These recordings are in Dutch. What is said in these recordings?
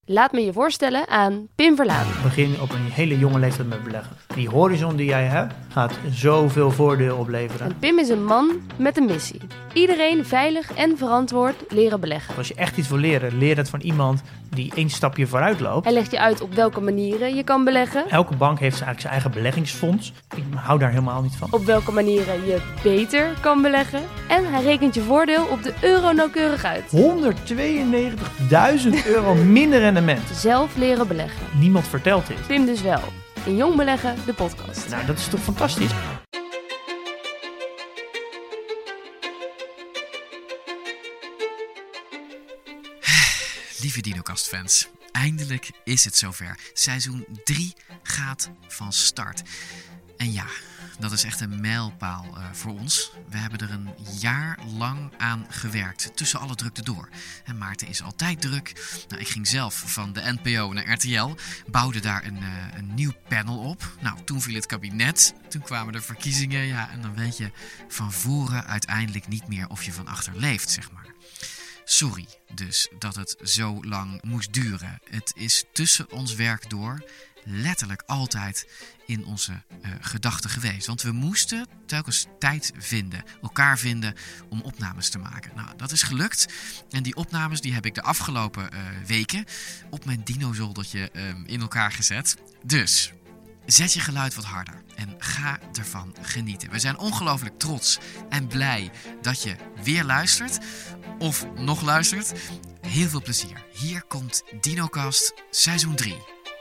Laat me je voorstellen aan Pim Verlaan. Begin op een hele jonge leeftijd met beleggen. Die horizon die jij hebt, gaat zoveel voordeel opleveren. En Pim is een man met een missie. Iedereen veilig en verantwoord leren beleggen. Als je echt iets wil leren, leer het van iemand die 1 stapje vooruit loopt. Hij legt je uit op welke manieren je kan beleggen. Elke bank heeft eigenlijk zijn eigen beleggingsfonds. Ik hou daar helemaal niet van. Op welke manieren je beter kan beleggen. En hij rekent je voordeel op de euro nauwkeurig uit. 192.000 euro minder rendement. Zelf leren beleggen. Niemand vertelt dit. Pim dus wel. In Jong Beleggen, de podcast. Nou, dat is toch fantastisch? Lieve Dinocast-fans, eindelijk is het zover. Seizoen 3 gaat van start. En ja, dat is echt een mijlpaal voor ons. We hebben er een jaar lang aan gewerkt, tussen alle drukte door. En Maarten is altijd druk. Nou, ik ging zelf van de NPO naar RTL, bouwde daar een nieuw panel op. Nou, toen viel het kabinet, toen kwamen de verkiezingen. Ja, en dan weet je van voren uiteindelijk niet meer of je van achter leeft, zeg maar. Sorry dus dat het zo lang moest duren. Het is tussen ons werk door letterlijk altijd in onze gedachten geweest. Want we moesten telkens tijd vinden, elkaar vinden om opnames te maken. Nou, dat is gelukt. En die opnames die heb ik de afgelopen weken op mijn dinozoldertje in elkaar gezet. Dus zet je geluid wat harder en ga ervan genieten. We zijn ongelooflijk trots en blij dat je weer luistert of nog luistert. Heel veel plezier. Hier komt Dinocast seizoen 3.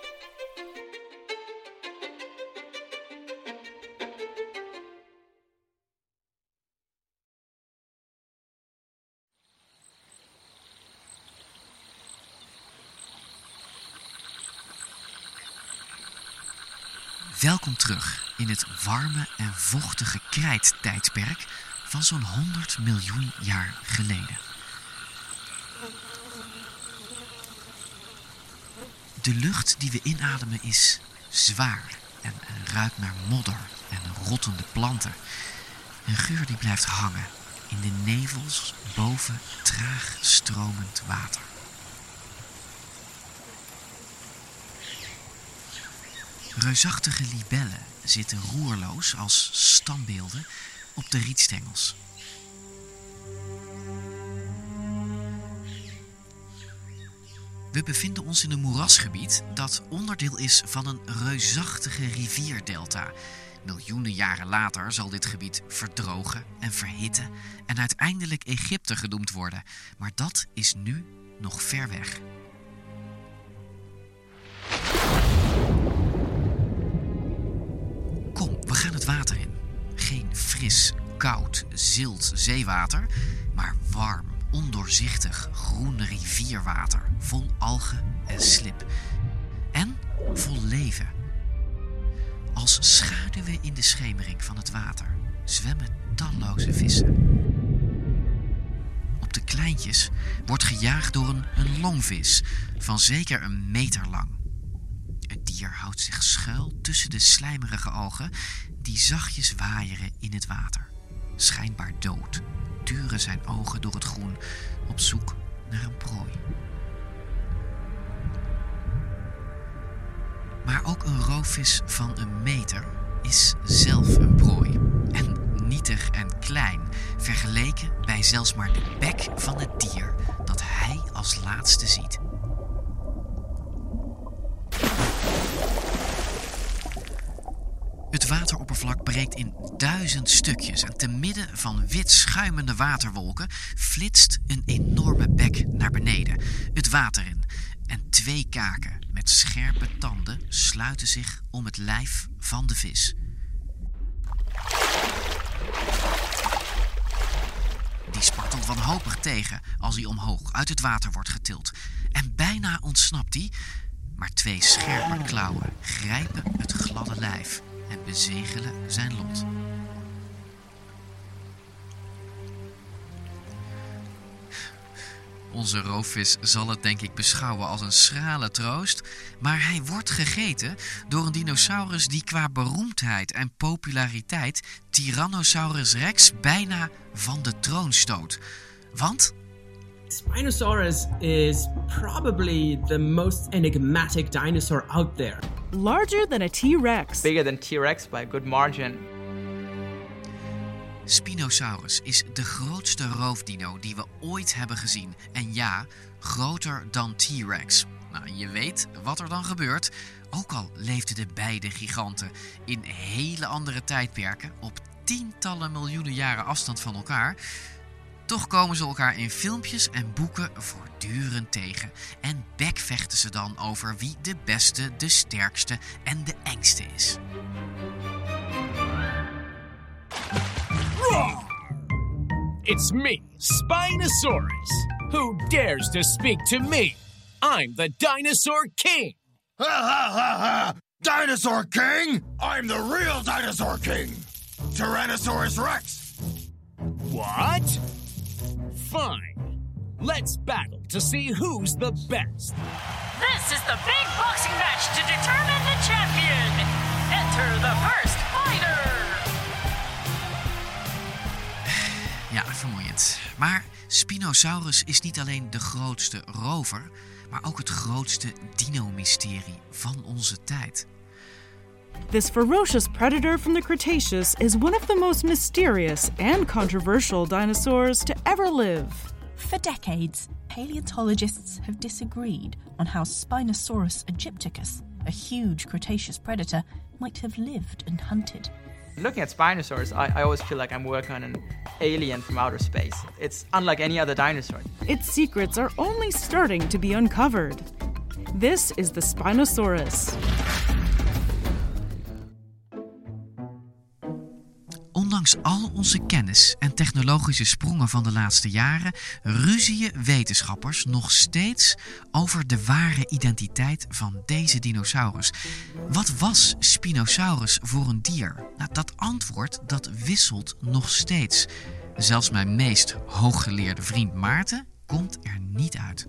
Welkom terug in het warme en vochtige krijttijdperk van zo'n 100 miljoen jaar geleden. De lucht die we inademen is zwaar en ruikt naar modder en rottende planten. Een geur die blijft hangen in de nevels boven traag stromend water. Reusachtige libellen zitten roerloos als standbeelden op de rietstengels. We bevinden ons in een moerasgebied dat onderdeel is van een reusachtige rivierdelta. Miljoenen jaren later zal dit gebied verdrogen en verhitten en uiteindelijk Egypte genoemd worden. Maar dat is nu nog ver weg. Kom, we gaan het water in. Geen fris, koud, zilt zeewater, maar warm, ondoorzichtig, groen rivierwater, vol algen en slip. En vol leven. Als schaduwen in de schemering van het water zwemmen talloze vissen. Op de kleintjes wordt gejaagd door een longvis van zeker 1 meter lang. Het dier houdt zich schuil tussen de slijmerige algen die zachtjes waaieren in het water. Schijnbaar dood turen zijn ogen door het groen op zoek naar een prooi. Maar ook een roofvis van 1 meter is zelf een prooi. En nietig en klein, vergeleken bij zelfs maar de bek van het dier dat hij als laatste ziet. Het wateroppervlak breekt in 1000 stukjes en te midden van wit schuimende waterwolken flitst een enorme bek naar beneden, het water in. En 2 kaken met scherpe tanden sluiten zich om het lijf van de vis. Die spartelt wanhopig tegen als hij omhoog uit het water wordt getild. En bijna ontsnapt hij, maar 2 scherpe klauwen grijpen het gladde lijf en bezegelen zijn lot. Onze roofvis zal het denk ik beschouwen als een schrale troost, maar hij wordt gegeten door een dinosaurus die qua beroemdheid en populariteit Tyrannosaurus Rex bijna van de troon stoot. Want Spinosaurus is probably the most enigmatic dinosaur out there. Larger than a T-Rex. Bigger than T-Rex by a good margin. Spinosaurus is de grootste roofdino die we ooit hebben gezien. En ja, groter dan T-Rex. Nou, je weet wat er dan gebeurt. Ook al leefden de beide giganten in hele andere tijdperken, op tientallen miljoenen jaren afstand van elkaar, toch komen ze elkaar in filmpjes en boeken voortdurend tegen. En bekvechten ze dan over wie de beste, de sterkste en de engste is. Wrong! It's me, Spinosaurus. Who dares to speak to me? I'm the Dinosaur King. Ha ha ha ha! Dinosaur King? I'm the real Dinosaur King! Tyrannosaurus Rex! What? Fine. Let's battle to see who's the best. This is the big boxing match to determine the champion. Enter the first fighter. Ja, vermoeiend. Maar Spinosaurus is niet alleen de grootste rover, maar ook het grootste dino-mysterie van onze tijd. This ferocious predator from the Cretaceous is one of the most mysterious and controversial dinosaurs to ever live. For decades, paleontologists have disagreed on how Spinosaurus aegypticus, a huge Cretaceous predator, might have lived and hunted. Looking at Spinosaurus, I always feel like I'm working on an alien from outer space. It's unlike any other dinosaur. Its secrets are only starting to be uncovered. This is the Spinosaurus. Ondanks al onze kennis en technologische sprongen van de laatste jaren ruzien wetenschappers nog steeds over de ware identiteit van deze dinosaurus. Wat was Spinosaurus voor een dier? Nou, dat antwoord dat wisselt nog steeds. Zelfs mijn meest hooggeleerde vriend Maarten komt er niet uit.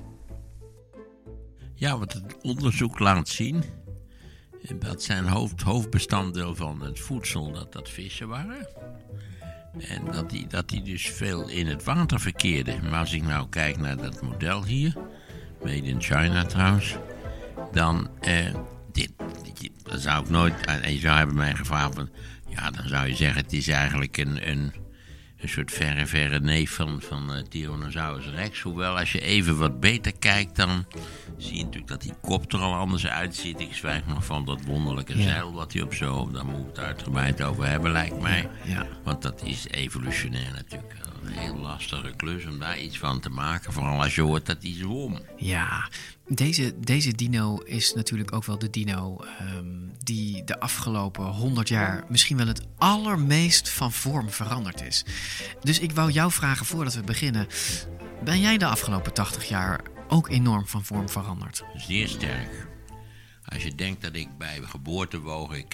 Ja, wat het onderzoek laat zien, dat zijn hoofdbestanddeel van het voedsel dat vissen waren. En dat die dus veel in het water verkeerden. Maar als ik nou kijk naar dat model hier, made in China trouwens, dan zou ik nooit, en je zou hebben mij gevraagd van, ja, dan zou je zeggen het is eigenlijk een soort verre neef van Tyrannosaurus Rex. Hoewel, als je even wat beter kijkt, dan zie je natuurlijk dat die kop er al anders uitziet. Ik zwijg nog van dat wonderlijke zeil wat hij op zo, daar moet ik het uitgebreid over hebben, lijkt mij. Ja. Want dat is evolutionair natuurlijk een heel lastige klus om daar iets van te maken. Vooral als je hoort dat hij zwom. Ja, deze dino is natuurlijk ook wel de dino die de afgelopen 100 jaar misschien wel het allermeest van vorm veranderd is. Dus ik wou jou vragen voordat we beginnen. Ben jij de afgelopen 80 jaar ook enorm van vorm veranderd? Zeer sterk. Als je denkt dat ik bij geboorte woog ik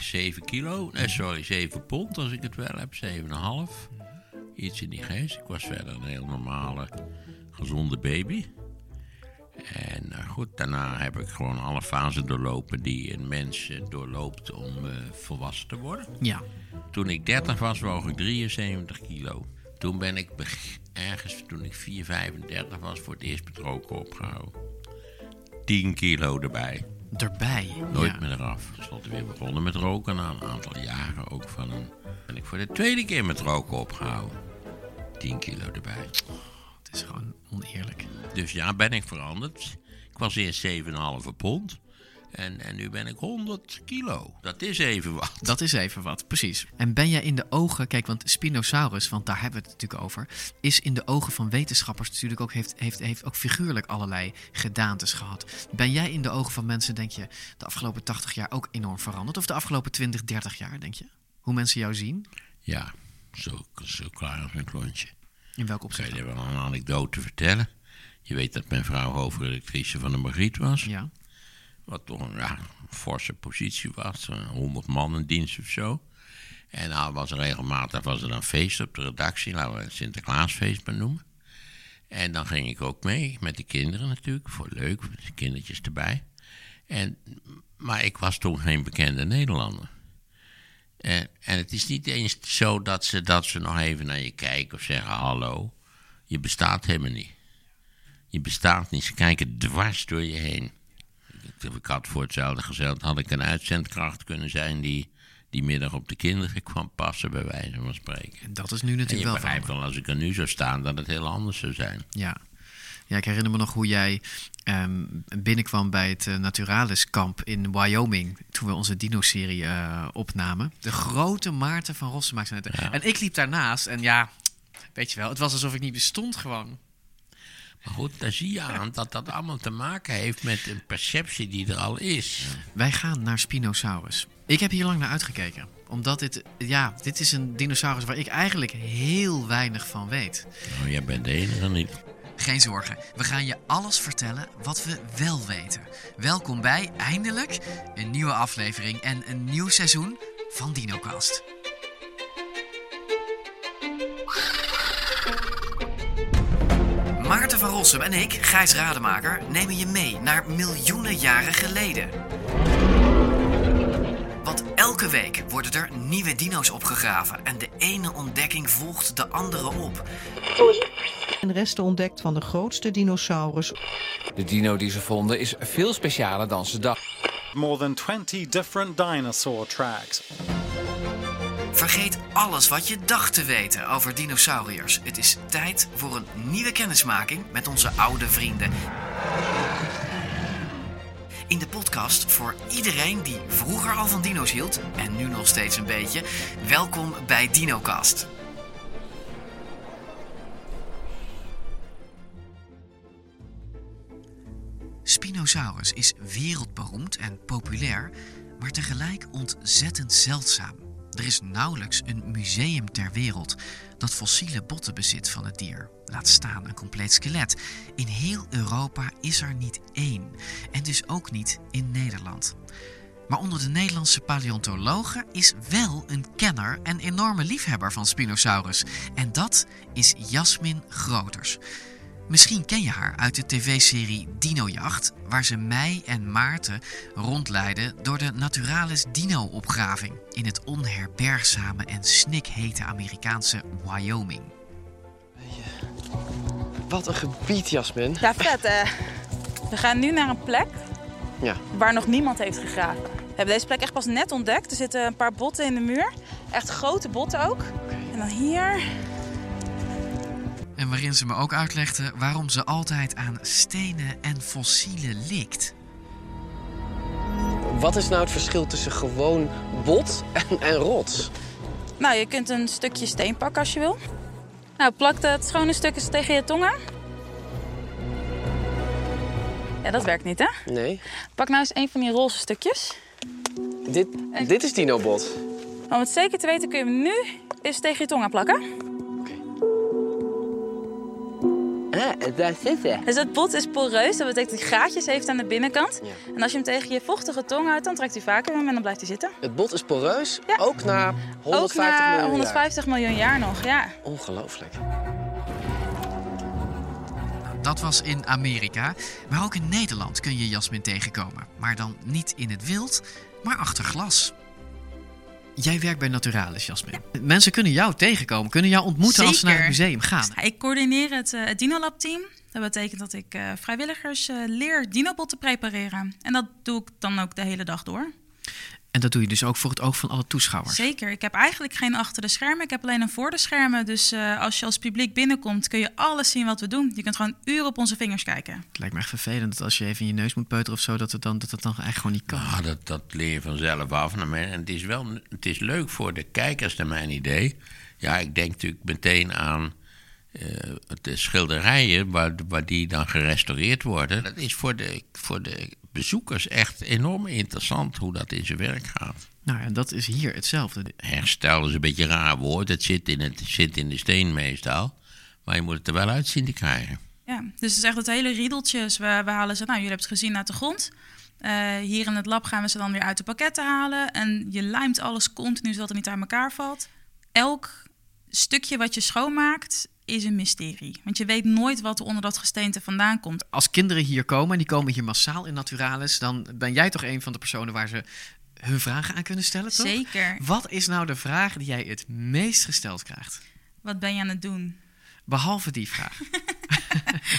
7 pond als ik het wel heb, 7,5. Iets in die geest. Ik was verder een heel normale, gezonde baby. En goed, daarna heb ik gewoon alle fasen doorlopen die een mens doorloopt om volwassen te worden. Ja. Toen ik 30 was, woog ik 73 kilo. Toen ben ik toen ik 4,35 was, voor het eerst met roken opgehouden. 10 kilo erbij. Nooit meer eraf. Ten slotte weer begonnen met roken na een aantal jaren. Ben ik voor de tweede keer met roken opgehouden. 10 kilo erbij. Het is gewoon oneerlijk. Dus ja, ben ik veranderd. Ik was eerst 7,5 pond. En nu ben ik 100 kilo. Dat is even wat. Dat is even wat, precies. En ben jij in de ogen, kijk, want Spinosaurus, want daar hebben we het natuurlijk over, is in de ogen van wetenschappers natuurlijk ook, heeft ook figuurlijk allerlei gedaantes gehad. Ben jij in de ogen van mensen, denk je, de afgelopen 80 jaar ook enorm veranderd? Of de afgelopen 20, 30 jaar, denk je? Hoe mensen jou zien? Ja, zo klaar als een klontje. In welk opzicht? Kan je wel een anekdote vertellen? Je weet dat mijn vrouw hoofdredactrice van de Margriet was. Ja. Wat toch een forse positie was. 100 man in dienst of zo. En nou was er regelmatig een feest op de redactie. Laten we het Sinterklaasfeest maar noemen. En dan ging ik ook mee. Met de kinderen natuurlijk. Voor leuk. Met de kindertjes erbij. Maar ik was toen geen bekende Nederlander. En het is niet eens zo dat ze nog even naar je kijken of zeggen hallo. Je bestaat helemaal niet. Je bestaat niet, ze kijken dwars door je heen. Ik had voor hetzelfde gezegd, had ik een uitzendkracht kunnen zijn die middag op de kinderen kwam passen, bij wijze van spreken. En dat is nu natuurlijk wel je begrijpt wel, als ik er nu zou staan, dat het heel anders zou zijn. Ja, ik herinner me nog hoe jij binnenkwam bij het Naturalis-kamp in Wyoming, toen we onze dino-serie opnamen. De grote Maarten van Rossum maakte het. Ja. En ik liep daarnaast en ja, weet je wel, het was alsof ik niet bestond gewoon. Maar goed, daar zie je aan dat dat allemaal te maken heeft met een perceptie die er al is. Wij gaan naar Spinosaurus. Ik heb hier lang naar uitgekeken. Omdat dit is een dinosaurus waar ik eigenlijk heel weinig van weet. Nou, jij bent de enige niet. Geen zorgen, we gaan je alles vertellen wat we wel weten. Welkom bij, eindelijk, een nieuwe aflevering en een nieuw seizoen van DinoCast. Maarten van Rossum en ik, Gijs Rademaker, nemen je mee naar miljoenen jaren geleden. Want elke week worden er nieuwe dino's opgegraven en de ene ontdekking volgt de andere op. En resten ontdekt van de grootste dinosaurus. De dino die ze vonden is veel specialer dan ze dachten. More than 20 different dinosaur tracks. Vergeet alles wat je dacht te weten over dinosauriërs. Het is tijd voor een nieuwe kennismaking met onze oude vrienden. In de podcast voor iedereen die vroeger al van dino's hield en nu nog steeds een beetje. Welkom bij DinoCast. Spinosaurus is wereldberoemd en populair, maar tegelijk ontzettend zeldzaam. Er is nauwelijks een museum ter wereld dat fossiele botten bezit van het dier. Laat staan een compleet skelet. In heel Europa is er niet één. En dus ook niet in Nederland. Maar onder de Nederlandse paleontologen is wel een kenner en enorme liefhebber van Spinosaurus. En dat is Jasmin Groters. Misschien ken je haar uit de tv-serie Dinojacht, waar ze mij en Maarten rondleiden door de Naturalis Dino-opgraving in het onherbergzame en snikhete Amerikaanse Wyoming. Wat een gebied, Jasmin. Ja, vet hè. We gaan nu naar een plek waar nog niemand heeft gegraven. We hebben deze plek echt pas net ontdekt. Er zitten een paar botten in de muur. Echt grote botten ook. En dan hier. En waarin ze me ook uitlegde waarom ze altijd aan stenen en fossielen likt. Wat is nou het verschil tussen gewoon bot en rots? Nou, je kunt een stukje steen pakken als je wil. Nou, plak het schone stuk eens tegen je tong aan. Ja, dat werkt niet, hè? Nee. Pak nou eens een van die roze stukjes. Dit is dinobot. Om het zeker te weten kun je hem nu eens tegen je tong aan plakken. Daar zit hij. Dus het bot is poreus, dat betekent dat hij gaatjes heeft aan de binnenkant. Ja. En als je hem tegen je vochtige tong houdt, dan trekt hij vaker en dan blijft hij zitten. Het bot is poreus, ook na 150 miljoen jaar nog, ja. Ongelooflijk. Dat was in Amerika, maar ook in Nederland kun je Jasmin tegenkomen. Maar dan niet in het wild, maar achter glas. Jij werkt bij Naturalis, Jasmin. Ja. Mensen kunnen jou tegenkomen, kunnen jou ontmoeten. Zeker. Als ze naar het museum gaan. Ja, ik coördineer het Dinolab team. Dat betekent dat ik vrijwilligers leer dinobotten prepareren. En dat doe ik dan ook de hele dag door. En dat doe je dus ook voor het oog van alle toeschouwers? Zeker. Ik heb eigenlijk geen achter de schermen. Ik heb alleen een voor de schermen. Dus als je als publiek binnenkomt, kun je alles zien wat we doen. Je kunt gewoon uren op onze vingers kijken. Het lijkt me echt vervelend dat als je even in je neus moet peuteren of zo, dat het dan eigenlijk gewoon niet kan. Nou, dat leer je vanzelf af. En het is leuk voor de kijkers, naar mijn idee. Ja, ik denk natuurlijk meteen aan de schilderijen waar die dan gerestaureerd worden. Dat is voor de bezoekers echt enorm interessant hoe dat in zijn werk gaat. Nou, en dat is hier hetzelfde. Herstel is een beetje een raar woord. Het zit in de steen meestal. Maar je moet het er wel uit zien te krijgen. Ja, dus het is echt het hele riedeltjes. We halen ze, jullie hebben het gezien, uit de grond. Hier in het lab gaan we ze dan weer uit de pakketten halen. En je lijmt alles continu zodat het niet uit elkaar valt. Elk stukje wat je schoonmaakt is een mysterie. Want je weet nooit wat er onder dat gesteente vandaan komt. Als kinderen hier komen, en die komen hier massaal in Naturalis, dan ben jij toch een van de personen waar ze hun vragen aan kunnen stellen, toch? Zeker. Wat is nou de vraag die jij het meest gesteld krijgt? Wat ben je aan het doen? Behalve die vraag.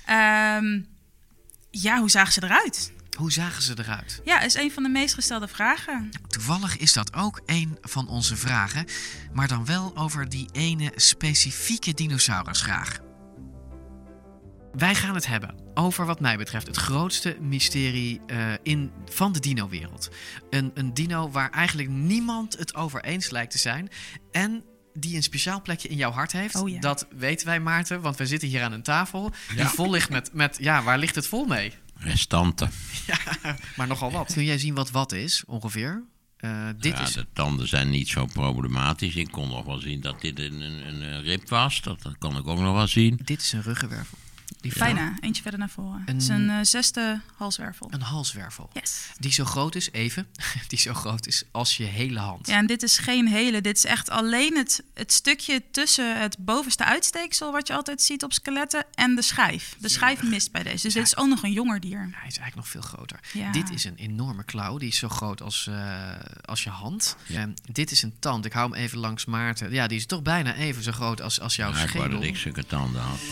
Hoe zagen ze eruit? Hoe zagen ze eruit? Ja, is een van de meest gestelde vragen. Toevallig is dat ook een van onze vragen, maar dan wel over die ene specifieke dinosaurusvraag. Wij gaan het hebben over, wat mij betreft, het grootste mysterie van de dino-wereld. Een dino waar eigenlijk niemand het over eens lijkt te zijn en die een speciaal plekje in jouw hart heeft. Oh, ja. Dat weten wij, Maarten, want wij zitten hier aan een tafel die vol ligt met waar ligt het vol mee? Restanten. Ja, maar nogal wat. Kun jij zien wat is, ongeveer? De tanden zijn niet zo problematisch. Ik kon nog wel zien dat dit een rib was. Dat kan ik ook nog wel zien. Dit is een ruggenwervel. Bijna, eentje verder naar voren. Het is een 6e halswervel. Een halswervel. Yes. Die zo groot is, die zo groot is als je hele hand. Ja, en dit is geen hele. Dit is echt alleen het stukje tussen het bovenste uitsteeksel, wat je altijd ziet op skeletten, en de schijf. De schijf mist bij deze. Dus dit is ook nog een jonger dier. Hij is eigenlijk nog veel groter. Ja. Dit is een enorme klauw. Die is zo groot als je hand. Dit is een tand. Ik hou hem even langs Maarten. Ja, die is toch bijna even zo groot als jouw schedel. Ik wou dat ik zulke tanden had.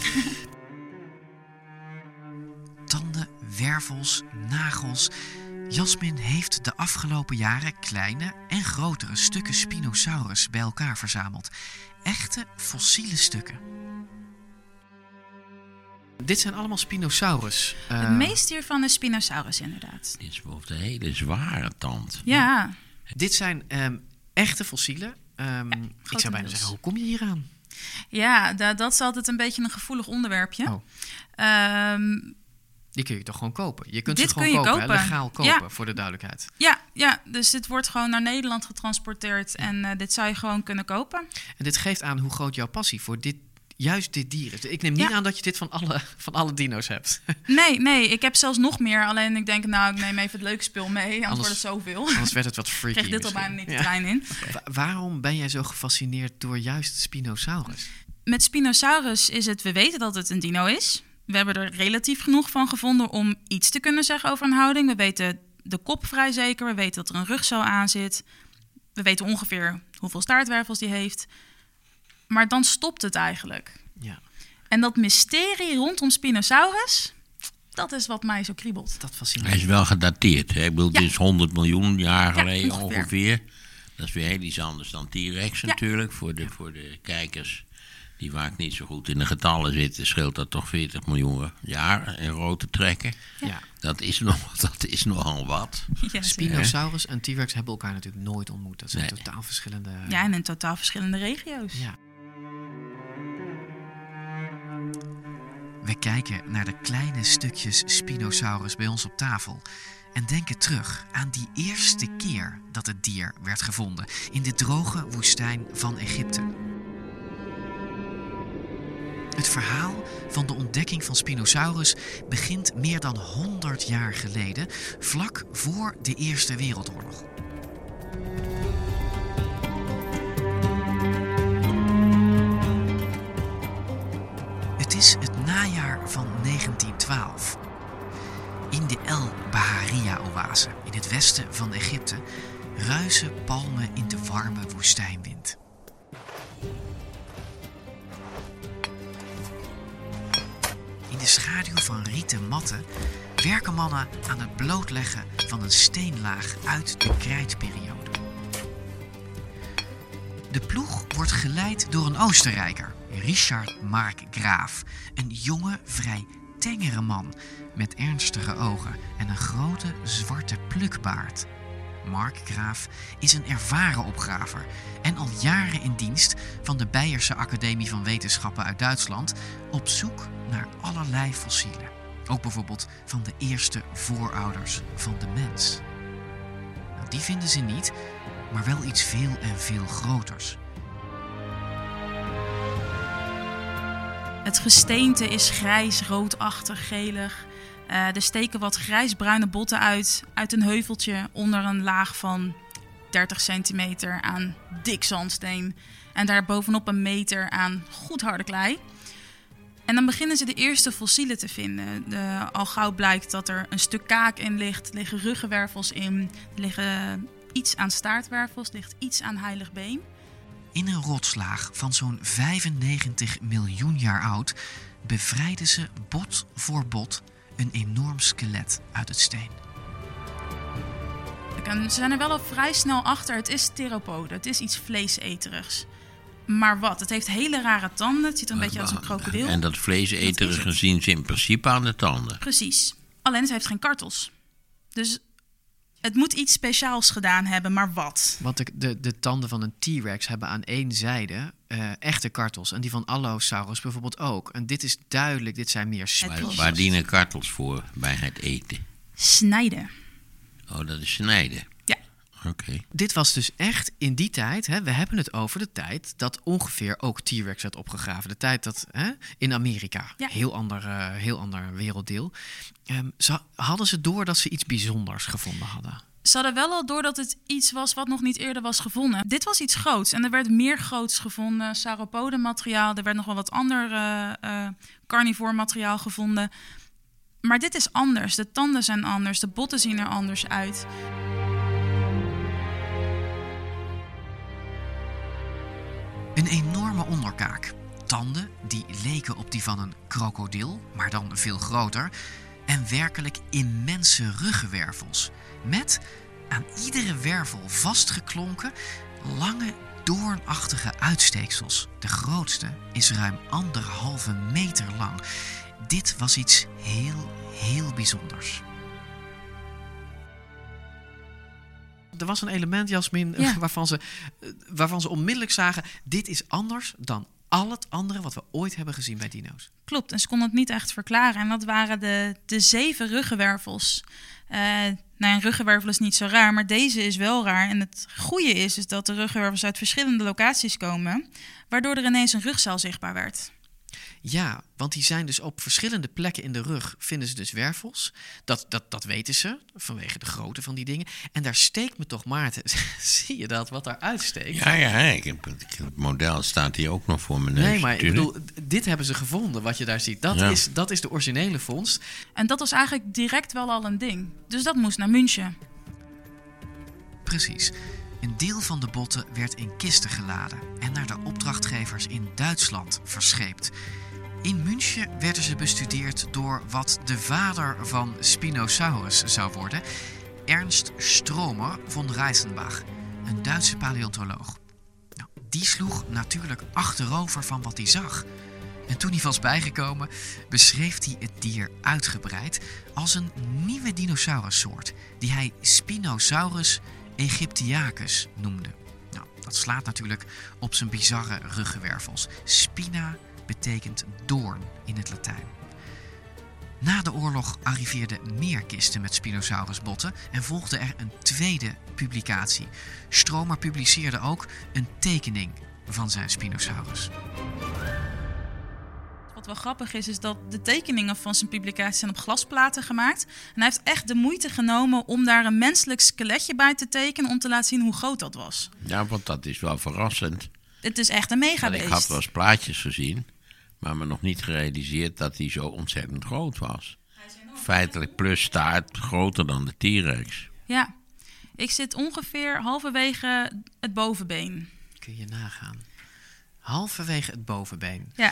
Tanden, wervels, nagels. Jasmin heeft de afgelopen jaren kleine en grotere stukken Spinosaurus bij elkaar verzameld. Echte fossiele stukken. Dit zijn allemaal Spinosaurus. Het meeste hiervan is Spinosaurus, inderdaad. Dit is bijvoorbeeld een hele zware tand. Ja. Dit zijn echte fossielen. Ik zou bijna zeggen, hoe kom je hier aan? Ja, dat is altijd een beetje een gevoelig onderwerpje. Oh. Die kun je toch gewoon kopen? Je kunt ze gewoon kopen. Legaal kopen, voor de duidelijkheid. Ja, dus dit wordt gewoon naar Nederland getransporteerd en dit zou je gewoon kunnen kopen. En dit geeft aan hoe groot jouw passie voor juist dit dier is. Ik neem niet aan dat je dit van alle dino's hebt. Nee, ik heb zelfs nog meer. Alleen ik denk, ik neem even het leuke spul mee. Anders wordt het zoveel. Anders werd het wat freaky. Kreeg dit al bijna niet de trein in. Okay. Waarom ben jij zo gefascineerd door juist Spinosaurus? Met Spinosaurus is het, we weten dat het een dino is. We hebben er relatief genoeg van gevonden om iets te kunnen zeggen over een houding. We weten de kop vrij zeker. We weten dat er een rugzool aan zit. We weten ongeveer hoeveel staartwervels die heeft. Maar dan stopt het eigenlijk. Ja. En dat mysterie rondom Spinosaurus, dat is wat mij zo kriebelt. Dat fascineert. Hij is wel gedateerd. Hè? Ik bedoel, dit is 100 miljoen jaar geleden ongeveer. Dat is weer heel iets anders dan T-Rex natuurlijk. Voor de kijkers die vaak niet zo goed in de getallen zitten, scheelt dat toch 40 miljoen jaar in rood te trekken. Ja. Dat is nogal wat. Ja, Spinosaurus en T-Rex hebben elkaar natuurlijk nooit ontmoet. Dat zijn totaal verschillende... Ja, en in totaal verschillende regio's. Ja. We kijken naar de kleine stukjes Spinosaurus bij ons op tafel en denken terug aan die eerste keer dat het dier werd gevonden in de droge woestijn van Egypte. Het verhaal van de ontdekking van Spinosaurus begint meer dan 100 jaar geleden, vlak voor de Eerste Wereldoorlog. Het is het najaar van 1912. In de El Baharia-oase, in het westen van Egypte, ruisen palmen in de warme woestijnwind. In de schaduw van rieten matten werken mannen aan het blootleggen van een steenlaag uit de krijtperiode. De ploeg wordt geleid door een Oostenrijker, Richard Markgraaf, een jonge, vrij tengere man met ernstige ogen en een grote zwarte plukbaard. Markgraaf is een ervaren opgraver en al jaren in dienst van de Beierse Academie van Wetenschappen uit Duitsland op zoek naar allerlei fossielen. Ook bijvoorbeeld van de eerste voorouders van de mens. Nou, die vinden ze niet, maar wel iets veel en veel groters. Het gesteente is grijs, roodachtig, gelig. Er steken wat grijsbruine botten uit een heuveltje onder een laag van 30 centimeter aan dik zandsteen. En daar bovenop een meter aan goed harde klei. En dan beginnen ze de eerste fossielen te vinden. Al gauw blijkt dat er een stuk kaak in ligt, er liggen ruggenwervels in, er liggen iets aan staartwervels, er ligt iets aan heilig been. In een rotslaag van zo'n 95 miljoen jaar oud bevrijden ze bot voor bot een enorm skelet uit het steen. En ze zijn er wel al vrij snel achter. Het is theropode. Het is iets vleeseterigs. Maar wat? Het heeft hele rare tanden. Het ziet er een beetje uit als een krokodil. En dat vleeseterige zien ze in principe aan de tanden. Precies. Alleen het heeft geen kartels. Dus het moet iets speciaals gedaan hebben, maar wat? Want de tanden van een T-Rex hebben aan één zijde echte kartels. En die van Allosaurus bijvoorbeeld ook. En dit is duidelijk, dit zijn meer spiegels. Waar dienen kartels voor bij het eten? Snijden. Oh, dat is snijden? Ja. Oké. Dit was dus echt in die tijd, hè, we hebben het over de tijd dat ongeveer ook T-Rex werd opgegraven. De tijd dat in Amerika, heel ander werelddeel. Hadden ze door dat ze iets bijzonders gevonden hadden? Ze hadden wel al door dat het iets was wat nog niet eerder was gevonden. Dit was iets groots en er werd meer groots gevonden. Sauropodenmateriaal, er werd nog wel wat ander carnivore materiaal gevonden. Maar dit is anders. De tanden zijn anders, de botten zien er anders uit. Een enorme onderkaak. Tanden die leken op die van een krokodil, maar dan veel groter. En werkelijk immense ruggenwervels. Met aan iedere wervel vastgeklonken lange doornachtige uitsteeksels. De grootste is ruim 1,5 meter lang. Dit was iets heel bijzonders. Er was een element, Jasmin, waarvan ze onmiddellijk zagen, dit is anders dan al het andere wat we ooit hebben gezien bij dino's. Klopt, en ze konden het niet echt verklaren. En dat waren de 7 ruggenwervels. Een ruggenwervel is niet zo raar, maar deze is wel raar. En het goede is dat de ruggenwervels uit verschillende locaties komen, waardoor er ineens een rugzaal zichtbaar werd. Ja, want die zijn dus op verschillende plekken in de rug vinden ze dus wervels. Dat weten ze, vanwege de grootte van die dingen. En daar steekt me toch, Maarten, zie je dat, wat daar uitsteekt? Ja, het model staat hier ook nog voor mijn neus. Nee, maar ik bedoel, dit hebben ze gevonden, wat je daar ziet. Dat is de originele vondst. En dat was eigenlijk direct wel al een ding. Dus dat moest naar München. Precies. Een deel van de botten werd in kisten geladen en naar de opdrachtgevers in Duitsland verscheept. In München werden ze bestudeerd door wat de vader van Spinosaurus zou worden, Ernst Stromer von Reisenbach, een Duitse paleontoloog. Nou, die sloeg natuurlijk achterover van wat hij zag. En toen hij was bijgekomen, beschreef hij het dier uitgebreid als een nieuwe dinosaurussoort, die hij Spinosaurus Egyptiacus noemde. Nou, dat slaat natuurlijk op zijn bizarre ruggenwervels. Spina betekent doorn in het Latijn. Na de oorlog arriveerden meer kisten met Spinosaurusbotten en volgde er een tweede publicatie. Stromer publiceerde ook een tekening van zijn Spinosaurus. Wat wel grappig is dat de tekeningen van zijn publicatie zijn op glasplaten gemaakt. En hij heeft echt de moeite genomen om daar een menselijk skeletje bij te tekenen om te laten zien hoe groot dat was. Ja, want dat is wel verrassend. Het is echt een megabeest. Ik had wel eens plaatjes gezien, maar me nog niet gerealiseerd dat hij zo ontzettend groot was. Feitelijk plus staart groter dan de T-Rex. Ja, ik zit ongeveer halverwege het bovenbeen. Kun je nagaan. Halverwege het bovenbeen. Ja.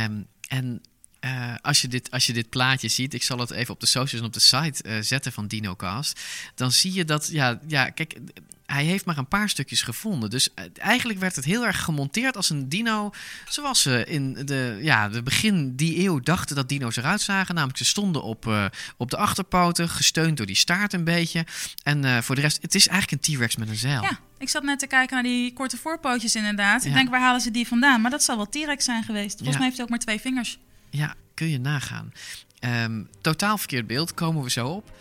Als je dit plaatje ziet, ik zal het even op de socials en op de site zetten van DinoCast, dan zie je dat, kijk, hij heeft maar een paar stukjes gevonden. Dus eigenlijk werd het heel erg gemonteerd als een dino, zoals ze in de begin die eeuw dachten dat dino's eruit zagen. Namelijk, ze stonden op de achterpoten, gesteund door die staart een beetje. En voor de rest, het is eigenlijk een T-Rex met een zeil. Ja, ik zat net te kijken naar die korte voorpootjes inderdaad. Ja. Ik denk, waar halen ze die vandaan? Maar dat zal wel T-Rex zijn geweest. Volgens mij heeft hij ook maar 2 vingers. Ja, kun je nagaan. Totaal verkeerd beeld, komen we zo op.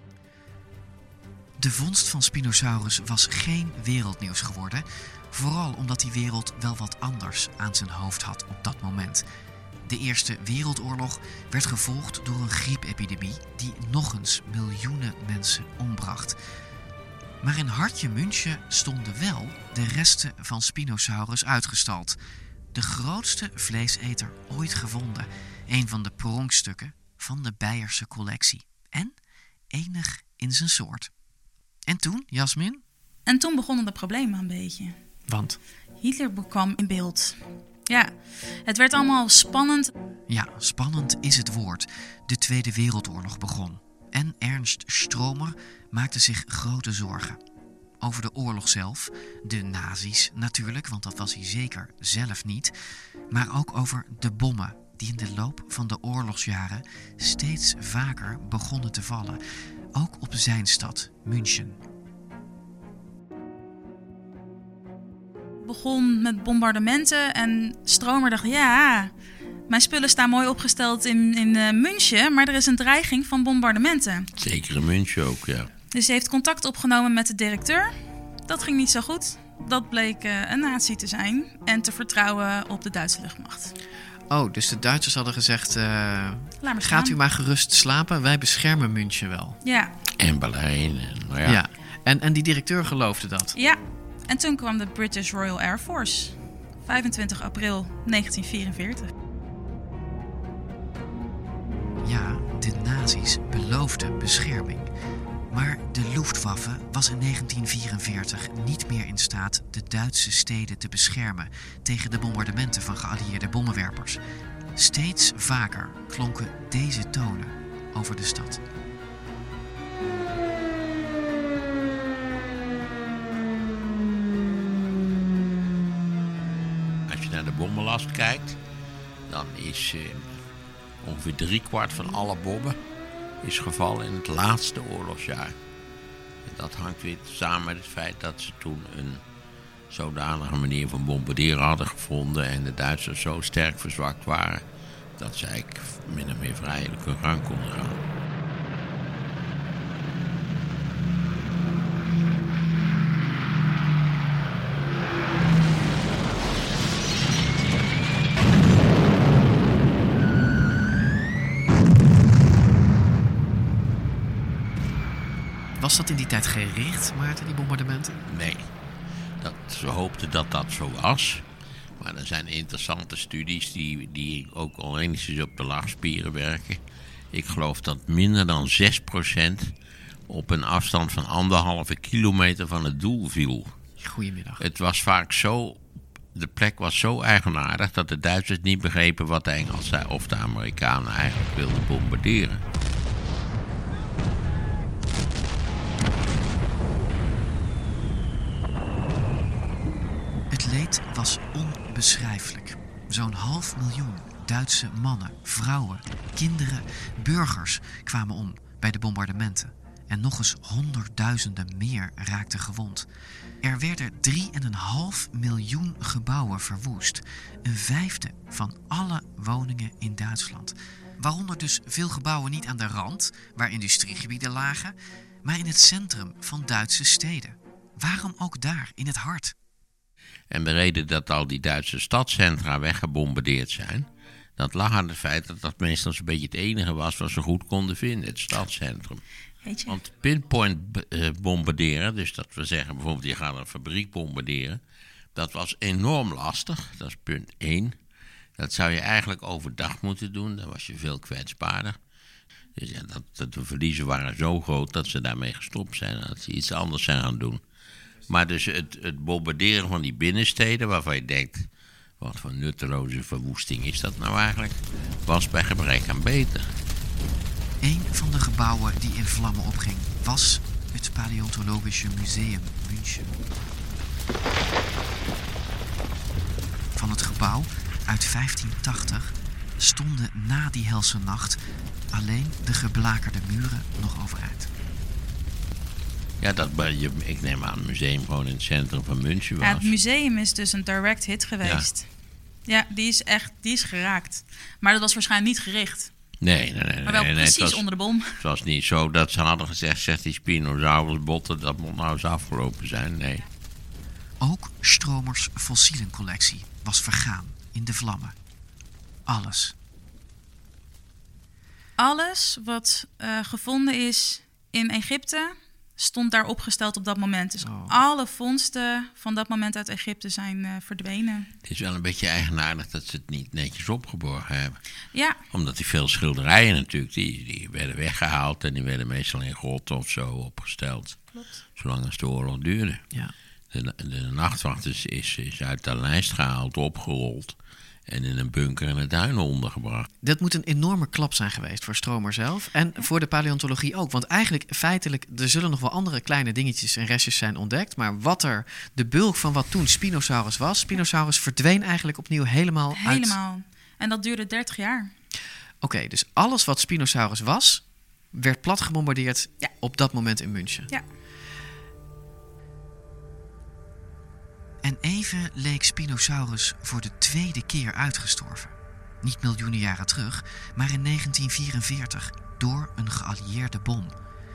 De vondst van Spinosaurus was geen wereldnieuws geworden. Vooral omdat die wereld wel wat anders aan zijn hoofd had op dat moment. De Eerste Wereldoorlog werd gevolgd door een griepepidemie die nog eens miljoenen mensen ombracht. Maar in hartje München stonden wel de resten van Spinosaurus uitgestald. De grootste vleeseter ooit gevonden. Een van de pronkstukken van de Beierse collectie. En enig in zijn soort. En toen, Jasmin? En toen begonnen de problemen een beetje. Want? Hitler kwam in beeld. Ja, het werd allemaal spannend. Ja, spannend is het woord. De Tweede Wereldoorlog begon. En Ernst Stromer maakte zich grote zorgen. Over de oorlog zelf, de nazi's natuurlijk, want dat was hij zeker zelf niet. Maar ook over de bommen die in de loop van de oorlogsjaren steeds vaker begonnen te vallen. Ook op zijn stad, München. Het begon met bombardementen en Stromer dacht, ja, mijn spullen staan mooi opgesteld in München, maar er is een dreiging van bombardementen. Zeker in München ook, ja. Dus hij heeft contact opgenomen met de directeur. Dat ging niet zo goed. Dat bleek een nazi te zijn en te vertrouwen op de Duitse luchtmacht. Oh, dus de Duitsers hadden gezegd, maar gaat u maar gerust slapen, wij beschermen München wel. Ja. En Berlijn. Ja. En die directeur geloofde dat. Ja, en toen kwam de British Royal Air Force. 25 april 1944. Ja, de nazi's beloofden bescherming. Maar de Luftwaffe was in 1944 niet meer in staat de Duitse steden te beschermen tegen de bombardementen van geallieerde bommenwerpers. Steeds vaker klonken deze tonen over de stad. Als je naar de bommenlast kijkt, dan is ongeveer 3/4 van alle bommen is gevallen in het laatste oorlogsjaar. En dat hangt weer samen met het feit dat ze toen een zodanige manier van bombarderen hadden gevonden en de Duitsers zo sterk verzwakt waren dat ze eigenlijk min of meer vrijelijk hun gang konden gaan. Was dat in die tijd gericht, Maarten, die bombardementen? Nee. Ze hoopten dat dat zo was. Maar er zijn interessante studies die ook al enigszins op de lachspieren werken. Ik geloof dat minder dan 6% op een afstand van 1,5 kilometer van het doel viel. Goedemiddag. Het was vaak zo, de plek was zo eigenaardig dat de Duitsers niet begrepen wat de Engelsen of de Amerikanen eigenlijk wilden bombarderen. Het leed was onbeschrijfelijk. Zo'n 500.000 Duitse mannen, vrouwen, kinderen, burgers kwamen om bij de bombardementen. En nog eens 100.000 meer raakten gewond. Er werden 3,5 miljoen gebouwen verwoest. 1/5 van alle woningen in Duitsland. Waaronder dus veel gebouwen niet aan de rand, waar industriegebieden lagen, maar in het centrum van Duitse steden. Waarom ook daar, in het hart? En de reden dat al die Duitse stadscentra weggebombardeerd zijn, dat lag aan het feit dat dat meestal zo'n beetje het enige was wat ze goed konden vinden, het stadscentrum. Want pinpoint bombarderen, dus dat we zeggen bijvoorbeeld je gaat een fabriek bombarderen, dat was enorm lastig, dat is punt 1. Dat zou je eigenlijk overdag moeten doen, dan was je veel kwetsbaarder. Dus ja, de verliezen waren zo groot dat ze daarmee gestopt zijn en dat ze iets anders zijn gaan doen. Maar dus het bombarderen van die binnensteden, waarvan je denkt, wat voor nutteloze verwoesting is dat nou eigenlijk, was bij gebrek aan beter. Een van de gebouwen die in vlammen opging was het Paleontologische Museum München. Van het gebouw uit 1580 stonden na die helse nacht alleen de geblakerde muren nog overeind. Ja, ik neem aan het museum gewoon in het centrum van München was. Ja, het museum is dus een direct hit geweest. Ja, die is geraakt. Maar dat was waarschijnlijk niet gericht. Nee. Maar wel precies onder de bom. Het was niet zo dat ze hadden gezegd, zegt die Spinosaurusbotten, dat moet nou eens afgelopen zijn. Nee. Ook Stromers fossielencollectie was vergaan in de vlammen. Alles. Alles wat gevonden is in Egypte stond daar opgesteld op dat moment. Dus alle vondsten van dat moment uit Egypte zijn verdwenen. Het is wel een beetje eigenaardig dat ze het niet netjes opgeborgen hebben. Ja. Omdat die veel schilderijen natuurlijk, die werden weggehaald en die werden meestal in grotten of zo opgesteld. Klopt. Zolang als de oorlog duurde. Ja. De nachtwacht is uit de lijst gehaald, opgerold en in een bunker in de duinen ondergebracht. Dat moet een enorme klap zijn geweest voor Stromer zelf en voor de paleontologie ook. Want eigenlijk, feitelijk, er zullen nog wel andere kleine dingetjes en restjes zijn ontdekt. Maar de bulk van wat toen Spinosaurus was, Spinosaurus verdween eigenlijk opnieuw helemaal uit. Helemaal. En dat duurde 30 jaar. Oké, dus alles wat Spinosaurus was, werd plat gebombardeerd op dat moment in München. Ja. En even leek Spinosaurus voor de tweede keer uitgestorven. Niet miljoenen jaren terug, maar in 1944 door een geallieerde bom.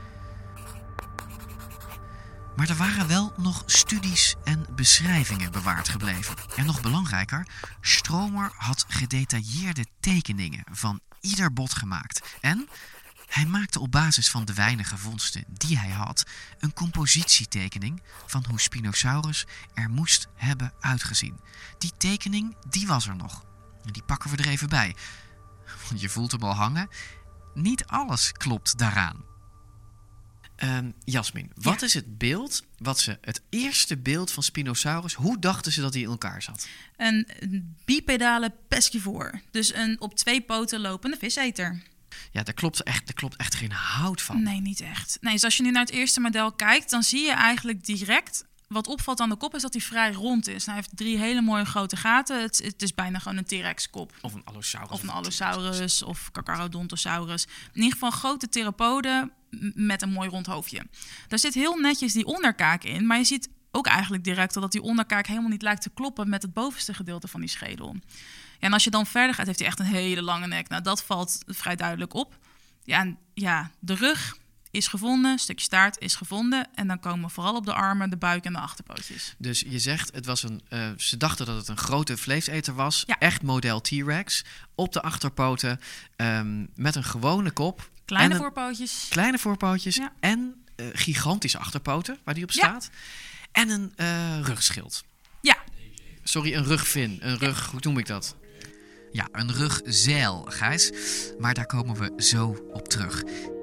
Maar er waren wel nog studies en beschrijvingen bewaard gebleven. En nog belangrijker, Stromer had gedetailleerde tekeningen van ieder bot gemaakt. En hij maakte op basis van de weinige vondsten die hij had een compositietekening van hoe Spinosaurus er moest hebben uitgezien. Die tekening, die was er nog. En die pakken we er even bij. Want je voelt hem al hangen. Niet alles klopt daaraan. Jasmin, wat is het eerste beeld van Spinosaurus, hoe dachten ze dat hij in elkaar zat? Een bipedale pescivoor. Dus een op 2 poten lopende viseter. Ja, daar klopt echt geen hout van. Nee, niet echt. Nee, dus als je nu naar het eerste model kijkt, dan zie je eigenlijk direct, wat opvalt aan de kop is dat hij vrij rond is. Hij heeft 3 hele mooie grote gaten. Het is bijna gewoon een T-Rex kop. Of een Allosaurus. Of een Allosaurus of Carcharodontosaurus. In ieder geval grote theropoden met een mooi rond hoofdje. Daar zit heel netjes die onderkaak in, maar je ziet ook eigenlijk direct dat die onderkaak helemaal niet lijkt te kloppen met het bovenste gedeelte van die schedel. Ja, en als je dan verder gaat, heeft hij echt een hele lange nek. Nou, dat valt vrij duidelijk op. Ja, en de rug is gevonden, een stukje staart is gevonden. En dan komen vooral op de armen, de buik en de achterpootjes. Dus je zegt, ze dachten dat het een grote vleeseter was. Ja. Echt model T-Rex. Op de achterpoten, met een gewone kop. Kleine voorpootjes ja. En gigantische achterpoten, waar die op staat. Ja. En een rugschild. Ja. Sorry, een rugvin. Hoe noem ik dat? Ja, een rugzeil, Gijs. Maar daar komen we zo op terug.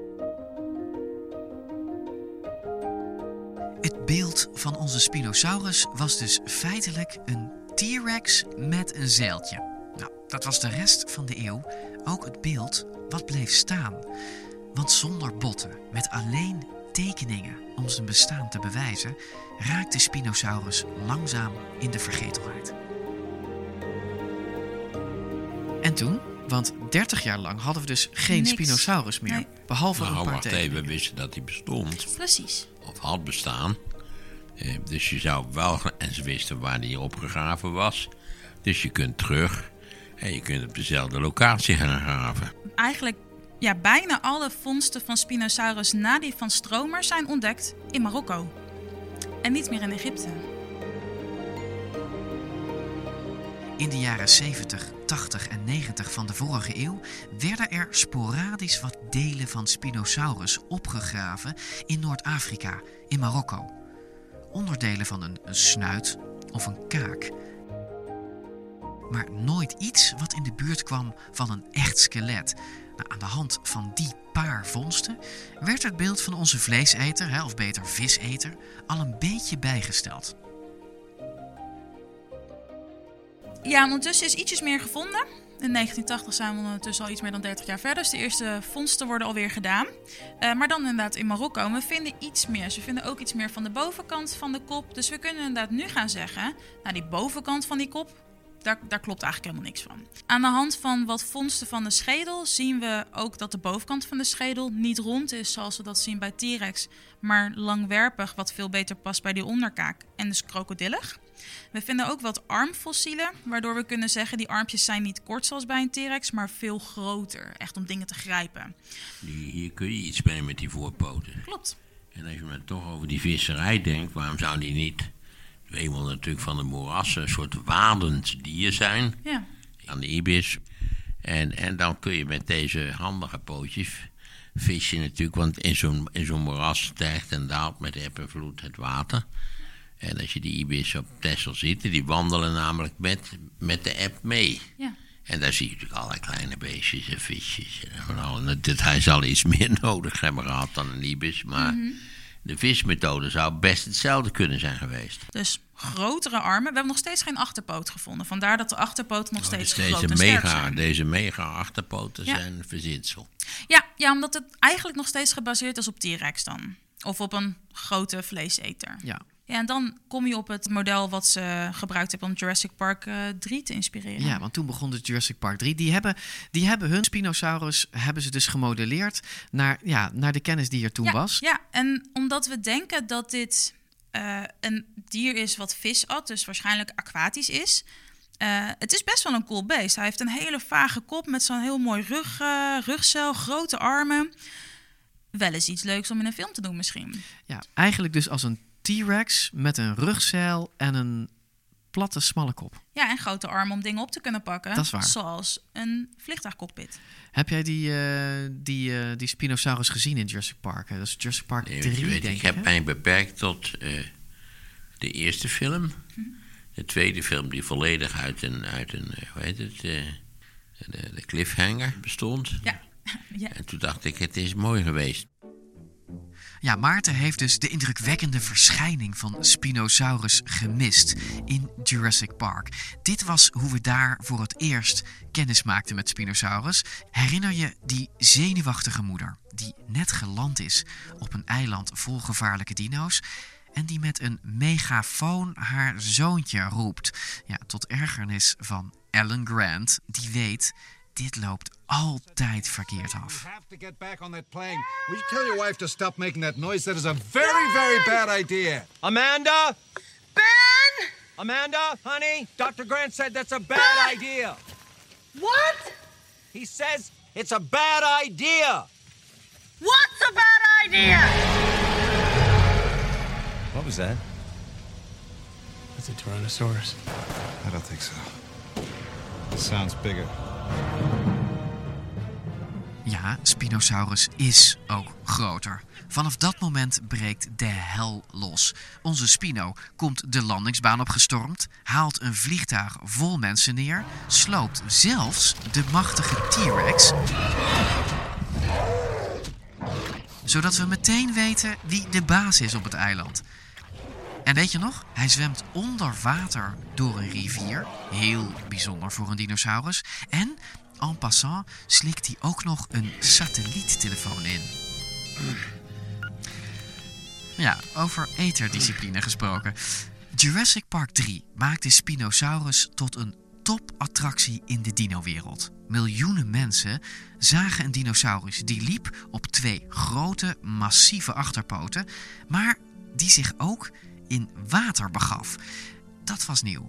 Het beeld van onze Spinosaurus was dus feitelijk een T-Rex met een zeiltje. Nou, dat was de rest van de eeuw ook het beeld wat bleef staan. Want zonder botten, met alleen tekeningen om zijn bestaan te bewijzen, raakte Spinosaurus langzaam in de vergetelheid. En toen, want 30 jaar lang hadden we dus geen Spinosaurus meer. Nee. Behalve een paar tekeningen. We wisten dat hij bestond. Precies. Of had bestaan. Dus je zou wel... En ze wisten waar hij opgegraven was. Dus je kunt terug en je kunt op dezelfde locatie gaan graven. Eigenlijk, bijna alle vondsten van Spinosaurus na die van Stromer zijn ontdekt in Marokko. En niet meer in Egypte. In de jaren 70, 80 en 90 van de vorige eeuw werden er sporadisch wat delen van Spinosaurus opgegraven in Noord-Afrika, in Marokko. Onderdelen van een snuit of een kaak. Maar nooit iets wat in de buurt kwam van een echt skelet. Nou, aan de hand van die paar vondsten werd het beeld van onze vleeseter, of beter viseter, al een beetje bijgesteld. Ja, ondertussen is ietsjes meer gevonden. In 1980 zijn we ondertussen al iets meer dan 30 jaar verder. Dus de eerste vondsten worden alweer gedaan. Maar dan inderdaad in Marokko. We vinden iets meer. We vinden ook iets meer van de bovenkant van de kop. Dus we kunnen inderdaad nu gaan zeggen, die bovenkant van die kop, daar klopt eigenlijk helemaal niks van. Aan de hand van wat vondsten van de schedel zien we ook dat de bovenkant van de schedel niet rond is zoals we dat zien bij T-Rex, maar langwerpig, wat veel beter past bij die onderkaak en dus krokodillig. We vinden ook wat armfossielen, waardoor we kunnen zeggen die armpjes zijn niet kort zoals bij een T-Rex, maar veel groter. Echt om dingen te grijpen. Hier kun je iets mee met die voorpoten. Klopt. En als je maar toch over die visserij denkt, waarom zou die niet, eenmaal natuurlijk van de moerassen, een soort wadend dier zijn? Ja. Aan de ibis. En dan kun je met deze handige pootjes vis je natuurlijk, want in zo'n moeras stijgt en daalt met eb en vloed het water. En als je die ibis op Texel ziet, die wandelen namelijk met de eb mee. Ja. En daar zie je natuurlijk allerlei kleine beestjes en visjes. Hij zal iets meer nodig hebben gehad dan een ibis. Maar De vismethode zou best hetzelfde kunnen zijn geweest. Dus grotere armen. We hebben nog steeds geen achterpoot gevonden. Vandaar dat de achterpoten nog steeds groot en sterk zijn. Deze mega achterpoten zijn verzinsel. Ja, omdat het eigenlijk nog steeds gebaseerd is op T-Rex dan. Of op een grote vleeseter. Ja. Ja, en dan kom je op het model wat ze gebruikt hebben om Jurassic Park 3 te inspireren. Ja, want toen begon de Jurassic Park 3. Die hebben hun Spinosaurus hebben ze dus gemodelleerd naar de kennis die er toen was. Ja, en omdat we denken dat dit een dier is wat vis at, dus waarschijnlijk aquatisch is. Het is best wel een cool beest. Hij heeft een hele vage kop met zo'n heel mooi rugcel, grote armen. Wel eens iets leuks om in een film te doen misschien. Ja, eigenlijk dus als een T-Rex met een rugzeil en een platte, smalle kop. Ja, en grote armen om dingen op te kunnen pakken. Dat is waar. Zoals een vliegtuigcockpit. Heb jij die Spinosaurus gezien in Jurassic Park? Dat is Jurassic Park 3, denk ik. Ik heb mij beperkt tot de eerste film. De tweede film die volledig uit een hoe heet het, de cliffhanger bestond. Ja. En toen dacht ik, het is mooi geweest. Ja, Maarten heeft dus de indrukwekkende verschijning van Spinosaurus gemist in Jurassic Park. Dit was hoe we daar voor het eerst kennis maakten met Spinosaurus. Herinner je die zenuwachtige moeder die net geland is op een eiland vol gevaarlijke dino's en die met een megafoon haar zoontje roept? Ja, tot ergernis van Alan Grant, die weet, dit loopt altijd verkeerd af. You have to get back on that plane. Will you tell your wife to stop making that noise? That is a very, very bad idea. Amanda? Ben? Amanda, honey, Dr. Grant said that's a bad idea. What? He says it's a bad idea. What's a bad idea? What was that? It's a Tyrannosaurus. I don't think so. It sounds bigger. Ja, Spinosaurus is ook groter. Vanaf dat moment breekt de hel los. Onze Spino komt de landingsbaan opgestormd, haalt een vliegtuig vol mensen neer, sloopt zelfs de machtige T-Rex, zodat we meteen weten wie de baas is op het eiland. En weet je nog? Hij zwemt onder water door een rivier. Heel bijzonder voor een dinosaurus. En en passant slikt hij ook nog een satelliettelefoon in. Ja, over eterdiscipline gesproken. Jurassic Park 3 maakte Spinosaurus tot een topattractie in de dinowereld. Miljoenen mensen zagen een dinosaurus die liep op 2 grote, massieve achterpoten, maar die zich ook in water begaf. Dat was nieuw.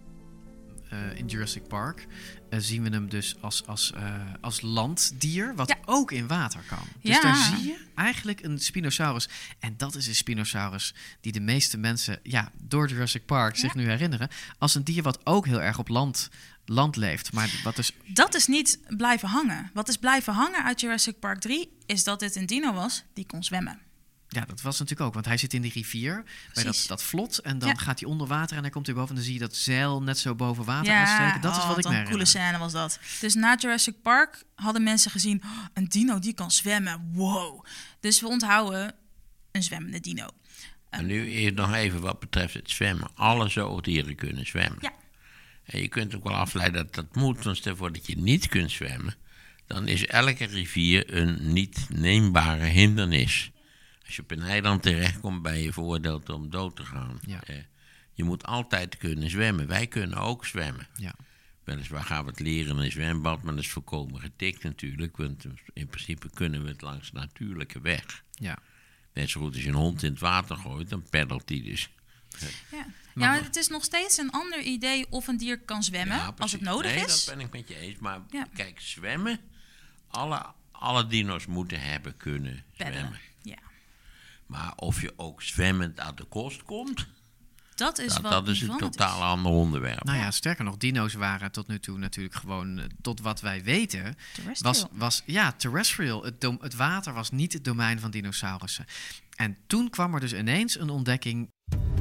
In Jurassic Park zien we hem dus als landdier, wat ook in water kan. Dus daar zie je eigenlijk een Spinosaurus. En dat is een Spinosaurus die de meeste mensen door Jurassic Park zich nu herinneren als een dier wat ook heel erg op land leeft. Maar wat dus... Dat is niet blijven hangen. Wat is blijven hangen uit Jurassic Park 3 is dat dit een dino was die kon zwemmen. Ja, dat was natuurlijk ook, want hij zit in die rivier bij dat vlot en dan gaat hij onder water en hij komt weer boven en dan zie je dat zeil net zo boven water uitsteken. Dat is wat ik me herinner. Een coole scène was dat. Dus na Jurassic Park hadden mensen gezien, een dino die kan zwemmen, wow. Dus we onthouden een zwemmende dino. En nu nog even wat betreft het zwemmen. Alle zoogdieren kunnen zwemmen. Ja. En je kunt ook wel afleiden dat dat moet, want stel voor dat je niet kunt zwemmen, dan is elke rivier een niet neembare hindernis. Als je op een eiland terechtkomt, ben je veroordeeld om dood te gaan. Ja. Je moet altijd kunnen zwemmen. Wij kunnen ook zwemmen. Ja. Weliswaar gaan we het leren in een zwembad, maar dat is volkomen getikt natuurlijk. Want in principe kunnen we het langs natuurlijke weg. Ja. Net zo goed als je een hond in het water gooit, dan peddelt hij dus. Ja. Maar het is nog steeds een ander idee of een dier kan zwemmen als het nodig is. Dat ben ik met je eens. Maar kijk, zwemmen, alle dino's moeten hebben kunnen zwemmen. Ja. Maar of je ook zwemmend uit de kost komt, dat is een totaal ander onderwerp. Nou ja, sterker nog, dino's waren tot nu toe natuurlijk gewoon, tot wat wij weten, terrestrial. Het water was niet het domein van dinosaurussen. En toen kwam er dus ineens een ontdekking.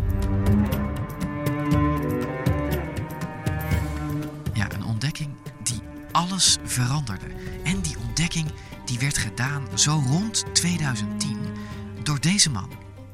Ja, een ontdekking die alles veranderde. En die ontdekking die werd gedaan zo rond 2010 door deze man.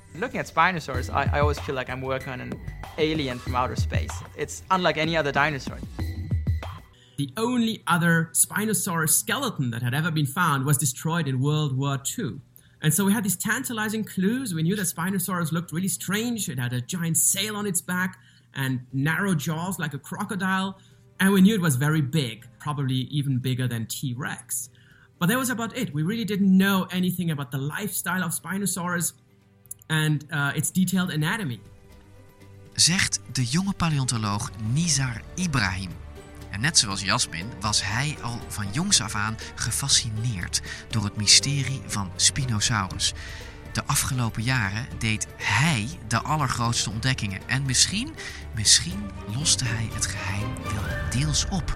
Looking at Spinosaurus, I always feel like I'm working on an alien from outer space. It's unlike any other dinosaur. The only other Spinosaurus skeleton that had ever been found was destroyed in World War II. And so we had these tantalizing clues. We knew that Spinosaurus looked really strange. It had a giant sail on its back and narrow jaws like a crocodile. And we knew it was very big, probably even bigger than T-Rex. But that was about it. We really didn't know anything about the lifestyle of Spinosaurus and its detailed anatomy. Zegt de jonge paleontoloog Nizar Ibrahim. En net zoals Jasmin was hij al van jongs af aan gefascineerd door het mysterie van Spinosaurus. De afgelopen jaren deed hij de allergrootste ontdekkingen. En misschien loste hij het geheim wel deels op.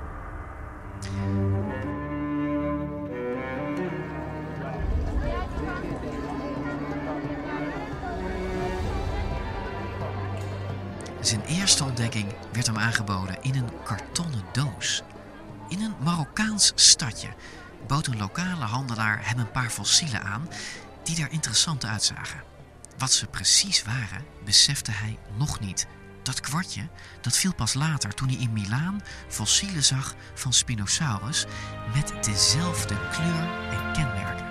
Zijn eerste ontdekking werd hem aangeboden in een kartonnen doos. In een Marokkaans stadje bood een lokale handelaar hem een paar fossielen aan die er interessant uitzagen. Wat ze precies waren, besefte hij nog niet. Dat kwartje, dat viel pas later toen hij in Milaan fossielen zag van Spinosaurus met dezelfde kleur en kenmerken.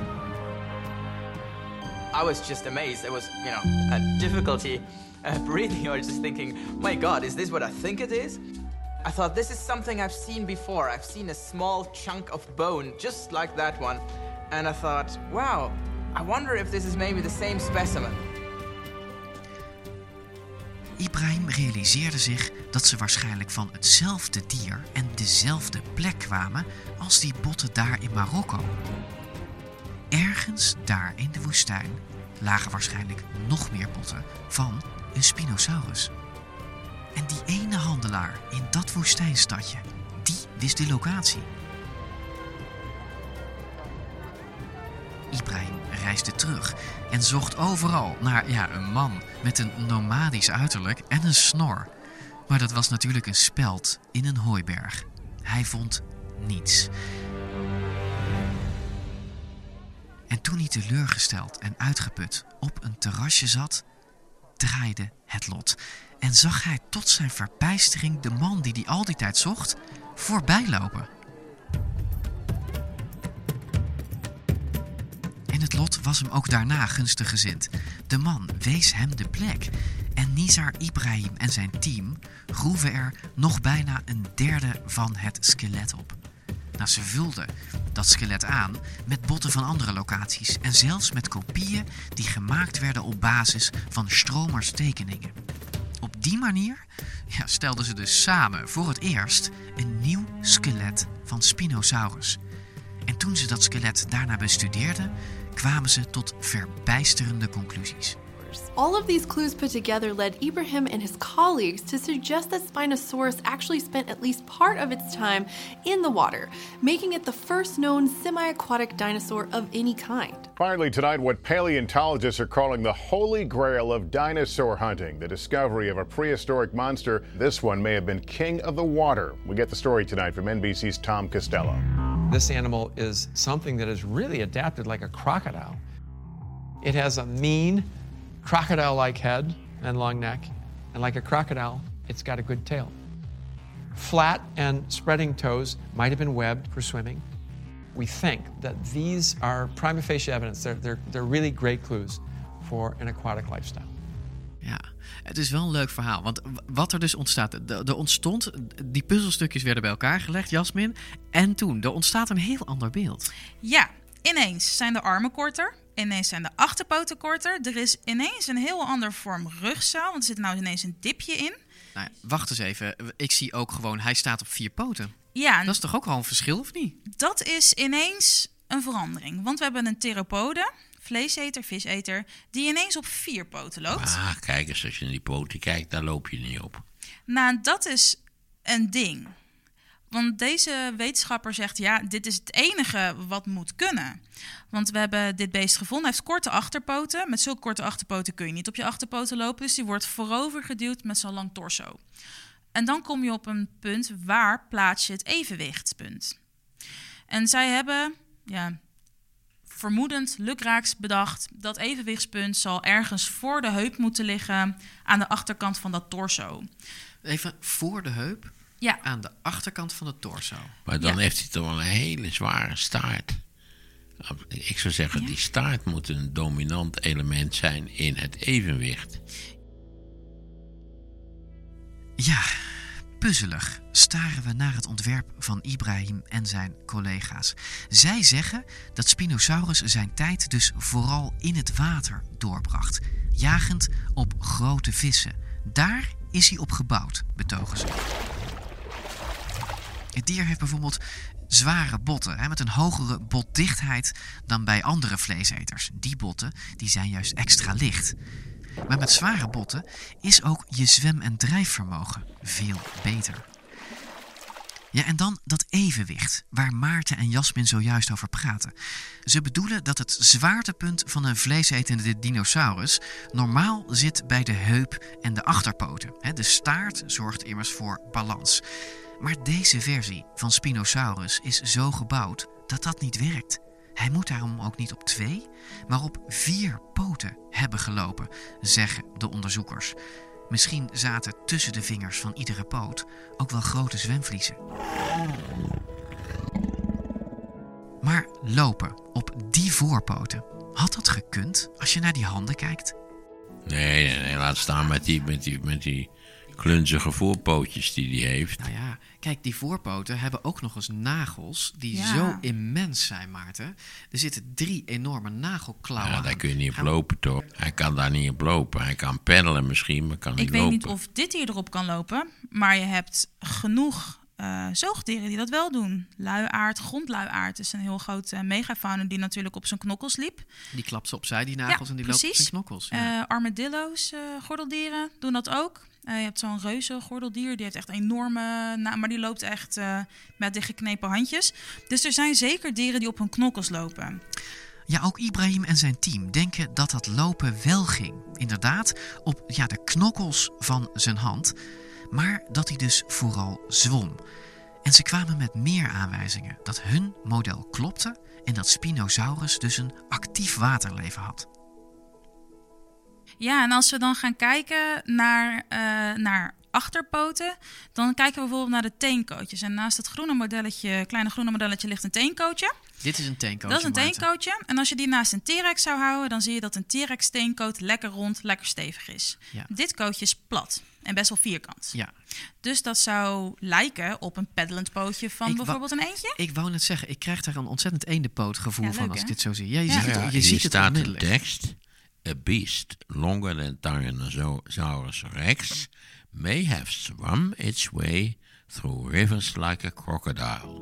I was just amazed. There was, a difficulty breathing. I was just thinking, my God, is this what I think it is? I thought, this is something I've seen before. I've seen a small chunk of bone, just like that one. And I thought, wow, I wonder if this is maybe the same specimen. Ibrahim realiseerde zich dat ze waarschijnlijk van hetzelfde dier en dezelfde plek kwamen als die botten daar in Marokko. Ergens daar in de woestijn lagen waarschijnlijk nog meer botten van een Spinosaurus. En die ene handelaar in dat woestijnstadje, die wist de locatie. Ibrahim reisde terug en zocht overal naar een man met een nomadisch uiterlijk en een snor. Maar dat was natuurlijk een speld in een hooiberg. Hij vond niets. En toen hij teleurgesteld en uitgeput op een terrasje zat, draaide het lot. En zag hij tot zijn verbijstering de man die hij al die tijd zocht, voorbij lopen. En het lot was hem ook daarna gunstig gezind. De man wees hem de plek. En Nizar Ibrahim en zijn team groeven er nog bijna een derde van het skelet op. Nou, ze vulden dat skelet aan met botten van andere locaties en zelfs met kopieën die gemaakt werden op basis van Stromers tekeningen. Op die manier stelden ze dus samen voor het eerst een nieuw skelet van Spinosaurus. En toen ze dat skelet daarna bestudeerden, kwamen ze tot verbijsterende conclusies. All of these clues put together led Ibrahim and his colleagues to suggest that Spinosaurus actually spent at least part of its time in the water, making it the first known semi-aquatic dinosaur of any kind. Finally tonight, what paleontologists are calling the holy grail of dinosaur hunting, the discovery of a prehistoric monster. This one may have been king of the water. We get the story tonight from NBC's Tom Costello. This animal is something that is really adapted like a crocodile. It has a mean, crocodile-like head and long neck, and like a crocodile, it's got a good tail. Flat and spreading toes might have been webbed for swimming. We think that these are prima facie evidence. They're really great clues for an aquatic lifestyle. Ja, het is wel een leuk verhaal. Want wat er dus ontstaat, er ontstond, die puzzelstukjes werden bij elkaar gelegd, Jasmin. En toen, er ontstaat een heel ander beeld. Ja, ineens zijn de armen korter. Ineens zijn de achterpoten korter. Er is ineens een heel andere vorm rugzaal. Want er zit nou ineens een dipje in. Nou, wacht eens even. Ik zie ook gewoon, hij staat op 4 poten. Ja, dat is toch ook al een verschil, of niet? Dat is ineens een verandering. Want we hebben een theropode, vleeseter, viseter, die ineens op 4 poten loopt. Ah, kijk eens, als je naar die poten kijkt, daar loop je niet op. Nou, dat is een ding. Want deze wetenschapper zegt, dit is het enige wat moet kunnen. Want we hebben dit beest gevonden. Hij heeft korte achterpoten. Met zulke korte achterpoten kun je niet op je achterpoten lopen. Dus die wordt voorover geduwd met zo'n lang torso. En dan kom je op een punt, waar plaats je het evenwichtspunt? En zij hebben vermoedend lukraaks bedacht. Dat evenwichtspunt zal ergens voor de heup moeten liggen aan de achterkant van dat torso. Even voor de heup? Ja. Aan de achterkant van de torso. Maar dan heeft hij toch wel een hele zware staart. Ik zou zeggen, die staart moet een dominant element zijn in het evenwicht. Ja, puzzelig staren we naar het ontwerp van Ibrahim en zijn collega's. Zij zeggen dat Spinosaurus zijn tijd dus vooral in het water doorbracht, jagend op grote vissen. Daar is hij op gebouwd, betogen ze. Het dier heeft bijvoorbeeld zware botten, met een hogere botdichtheid dan bij andere vleeseters. Die botten die zijn juist extra licht. Maar met zware botten is ook je zwem- en drijfvermogen veel beter. Ja, en dan dat evenwicht, waar Maarten en Jasmin zojuist over praten. Ze bedoelen dat het zwaartepunt van een vleesetende dinosaurus normaal zit bij de heup en de achterpoten. De staart zorgt immers voor balans. Maar deze versie van Spinosaurus is zo gebouwd dat dat niet werkt. Hij moet daarom ook niet op 2, maar op 4 poten hebben gelopen, zeggen de onderzoekers. Misschien zaten tussen de vingers van iedere poot ook wel grote zwemvliezen. Maar lopen op die voorpoten, had dat gekund als je naar die handen kijkt? Nee, laat staan met die klunzige voorpootjes die hij heeft. Nou ja, kijk, die voorpoten hebben ook nog eens nagels die zo immens zijn, Maarten. Er zitten 3 enorme nagelklauwen aan. Daar kun je niet op lopen, toch? Hij kan daar niet op lopen. Hij kan peddelen misschien, maar kan niet lopen. Ik weet niet of dit dier erop kan lopen, maar je hebt genoeg zoogdieren die dat wel doen. Luiaard, grondluiaard is een heel groot megafauna die natuurlijk op zijn knokkels liep. Die klapt ze opzij, die nagels, en die loopt op zijn knokkels. Ja. Armadillo's, gordeldieren, doen dat ook. Je hebt zo'n reuze gordeldier, die heeft echt enorme... maar die loopt echt met dichtgeknepen handjes. Dus er zijn zeker dieren die op hun knokkels lopen. Ja, ook Ibrahim en zijn team denken dat dat lopen wel ging. Inderdaad, op de knokkels van zijn hand. Maar dat hij dus vooral zwom. En ze kwamen met meer aanwijzingen dat hun model klopte en dat Spinosaurus dus een actief waterleven had. Ja, en als we dan gaan kijken naar achterpoten, dan kijken we bijvoorbeeld naar de teenkootjes. En naast het kleine groene modelletje ligt een teenkootje. Dit is een teenkootje, Dat is een Maarten. teenkootje. En als je die naast een T-Rex zou houden, dan zie je dat een T-Rex teenkoot lekker rond, lekker stevig is. Ja. Dit kootje is plat en best wel vierkant. Ja. Dus dat zou lijken op een peddelend pootje van bijvoorbeeld een eendje. Ik wou net zeggen, ik krijg daar een ontzettend eendenpootgevoel van als ik dit zo zie. Ja, je Hier ziet het staat een onmiddellijk. tekst. A beast longer than Tyrannosaurus rex may have swum its way through rivers like a crocodile.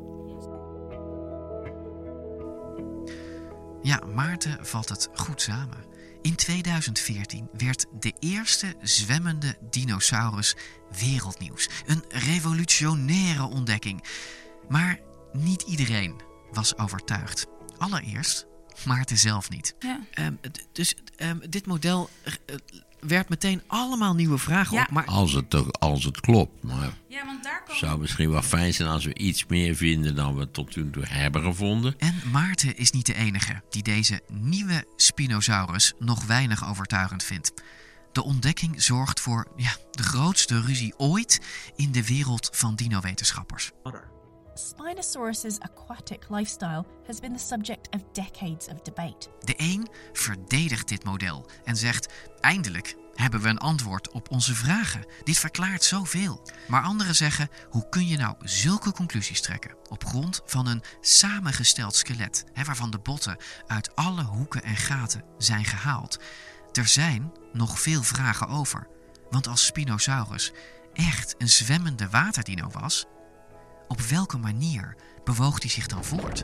Ja, Maarten valt het goed samen. In 2014 werd de eerste zwemmende dinosaurus wereldnieuws. Een revolutionaire ontdekking. Maar niet iedereen was overtuigd. Allereerst Maarten zelf niet. Ja. Dit model werpt meteen allemaal nieuwe vragen op. Maar Als het klopt. Maar ja, want daar het zou misschien wel fijn zijn als we iets meer vinden dan we tot nu toe hebben gevonden. En Maarten is niet de enige die deze nieuwe Spinosaurus nog weinig overtuigend vindt. De ontdekking zorgt voor de grootste ruzie ooit in de wereld van dinowetenschappers. Spinosaurus's aquatic lifestyle has been the subject of decades of debate. De een verdedigt dit model en zegt: eindelijk hebben we een antwoord op onze vragen. Dit verklaart zoveel. Maar anderen zeggen: hoe kun je nou zulke conclusies trekken op grond van een samengesteld skelet, waarvan de botten uit alle hoeken en gaten zijn gehaald? Er zijn nog veel vragen over. Want als Spinosaurus echt een zwemmende waterdino was, op welke manier bewoog hij zich dan voort?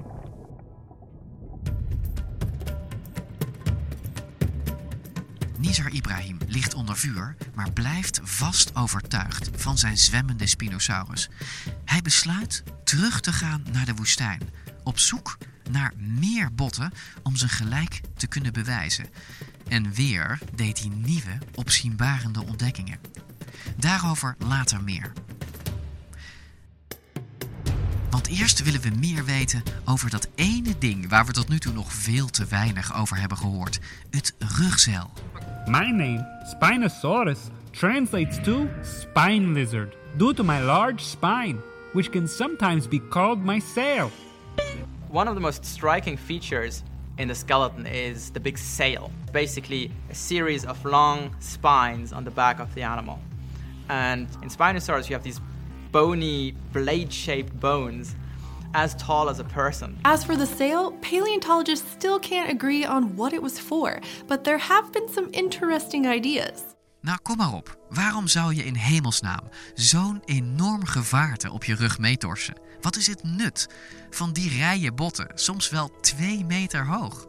Nizar Ibrahim ligt onder vuur, maar blijft vast overtuigd van zijn zwemmende Spinosaurus. Hij besluit terug te gaan naar de woestijn, op zoek naar meer botten om zijn gelijk te kunnen bewijzen. En weer deed hij nieuwe, opzienbarende ontdekkingen. Daarover later meer. Want Want eerst willen we meer weten over dat ene ding waar we tot nu toe nog veel te weinig over hebben gehoord. Het rugzeil. My name, Spinosaurus, translates to spine lizard, due to my large spine, which can sometimes be called my sail. One of the most striking features in the skeleton is the big sail. Basically, a series of long spines on the back of the animal. And in Spinosaurus, you have these bony, blade-shaped bones as tall as a person. As for the sail, paleontologists still can't agree on what it was for, but there have been some interesting ideas. Nou, kom maar op. Waarom zou je in hemelsnaam zo'n enorm gevaarte op je rug meetorsen? Wat is het nut van die rijen botten, soms wel 2 meter hoog?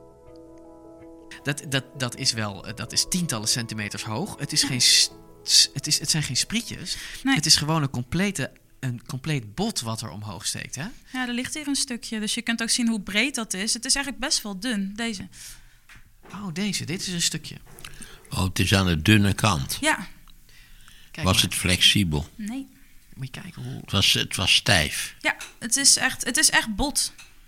Dat is tientallen centimeters hoog. Het zijn geen sprietjes. Nee. Het is gewoon een compleet bot wat er omhoog steekt, hè? Ja, er ligt hier een stukje. Dus je kunt ook zien hoe breed dat is. Het is eigenlijk best wel dun, deze. Oh, deze. Dit is een stukje. Oh, het is aan de dunne kant. Ja. Kijk was maar. Het flexibel? Nee. Moet je kijken hoe... Het was stijf. Ja, het is echt bot.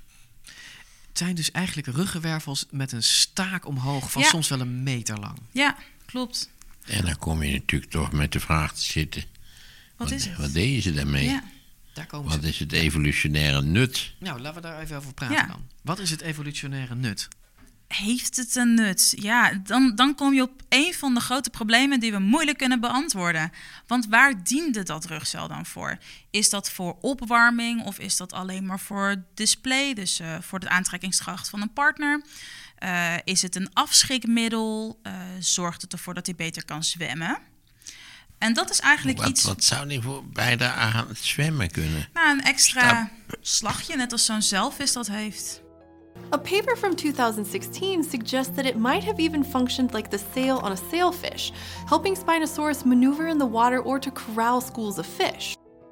Het zijn dus eigenlijk ruggenwervels met een staak omhoog van soms wel 1 meter lang. Ja, klopt. En dan kom je natuurlijk toch met de vraag te zitten. Wat is het? Wat deden ze daarmee? Ja. Wat is het evolutionaire nut? Nou, laten we daar even over praten dan. Wat is het evolutionaire nut? Heeft het een nut? Ja, dan kom je op een van de grote problemen die we moeilijk kunnen beantwoorden. Want waar diende dat rugzeil dan voor? Is dat voor opwarming of is dat alleen maar voor display? Dus voor de aantrekkingskracht van een partner? Is het een afschrikmiddel? Zorgt het ervoor dat hij beter kan zwemmen? En dat is eigenlijk iets... Wat zou die voor beide aan het zwemmen kunnen? Nou, een extra slagje, net als zo'n zeilvis dat heeft. A paper from 2016 suggests that it might have even functioned like the sail on a sailfish, helping Spinosaurus maneuver in the water or to corral schools of fish.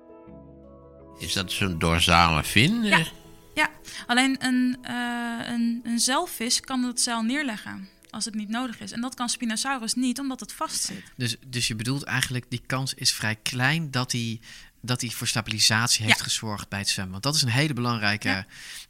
Is dat zo'n dorsale fin? Ja. Alleen een zeilvis kan het zeil neerleggen als het niet nodig is. En dat kan Spinosaurus niet, omdat het vastzit. Dus je bedoelt eigenlijk, die kans is vrij klein dat hij voor stabilisatie heeft gezorgd bij het zwemmen. Want dat is een hele belangrijke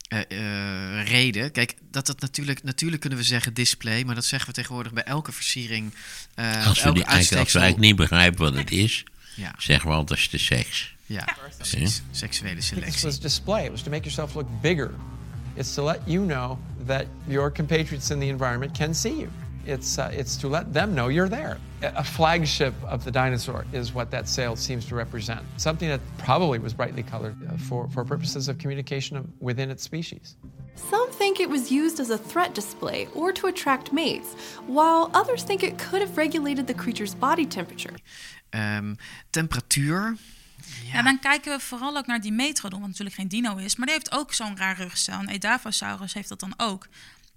reden. Kijk, natuurlijk kunnen we zeggen display, maar dat zeggen we tegenwoordig bij elke versiering. Als we eigenlijk niet begrijpen wat het is, zeggen we altijd de seks. Ja, precies. Seksuele selectie. This was display. It was to make yourself look bigger. It's to let you know that your compatriots in the environment can see you. It's to let them know you're there. A flagship of the dinosaur is what that sail seems to represent. Something that probably was brightly colored for purposes of communication within its species. Some think it was used as a threat display or to attract mates, while others think it could have regulated the creature's body temperature. Temperatuur. Ja, dan kijken we vooral ook naar die Metrodon, wat natuurlijk geen dino is, maar die heeft ook zo'n raar rugzeil. Een Edaphosaurus heeft dat dan ook.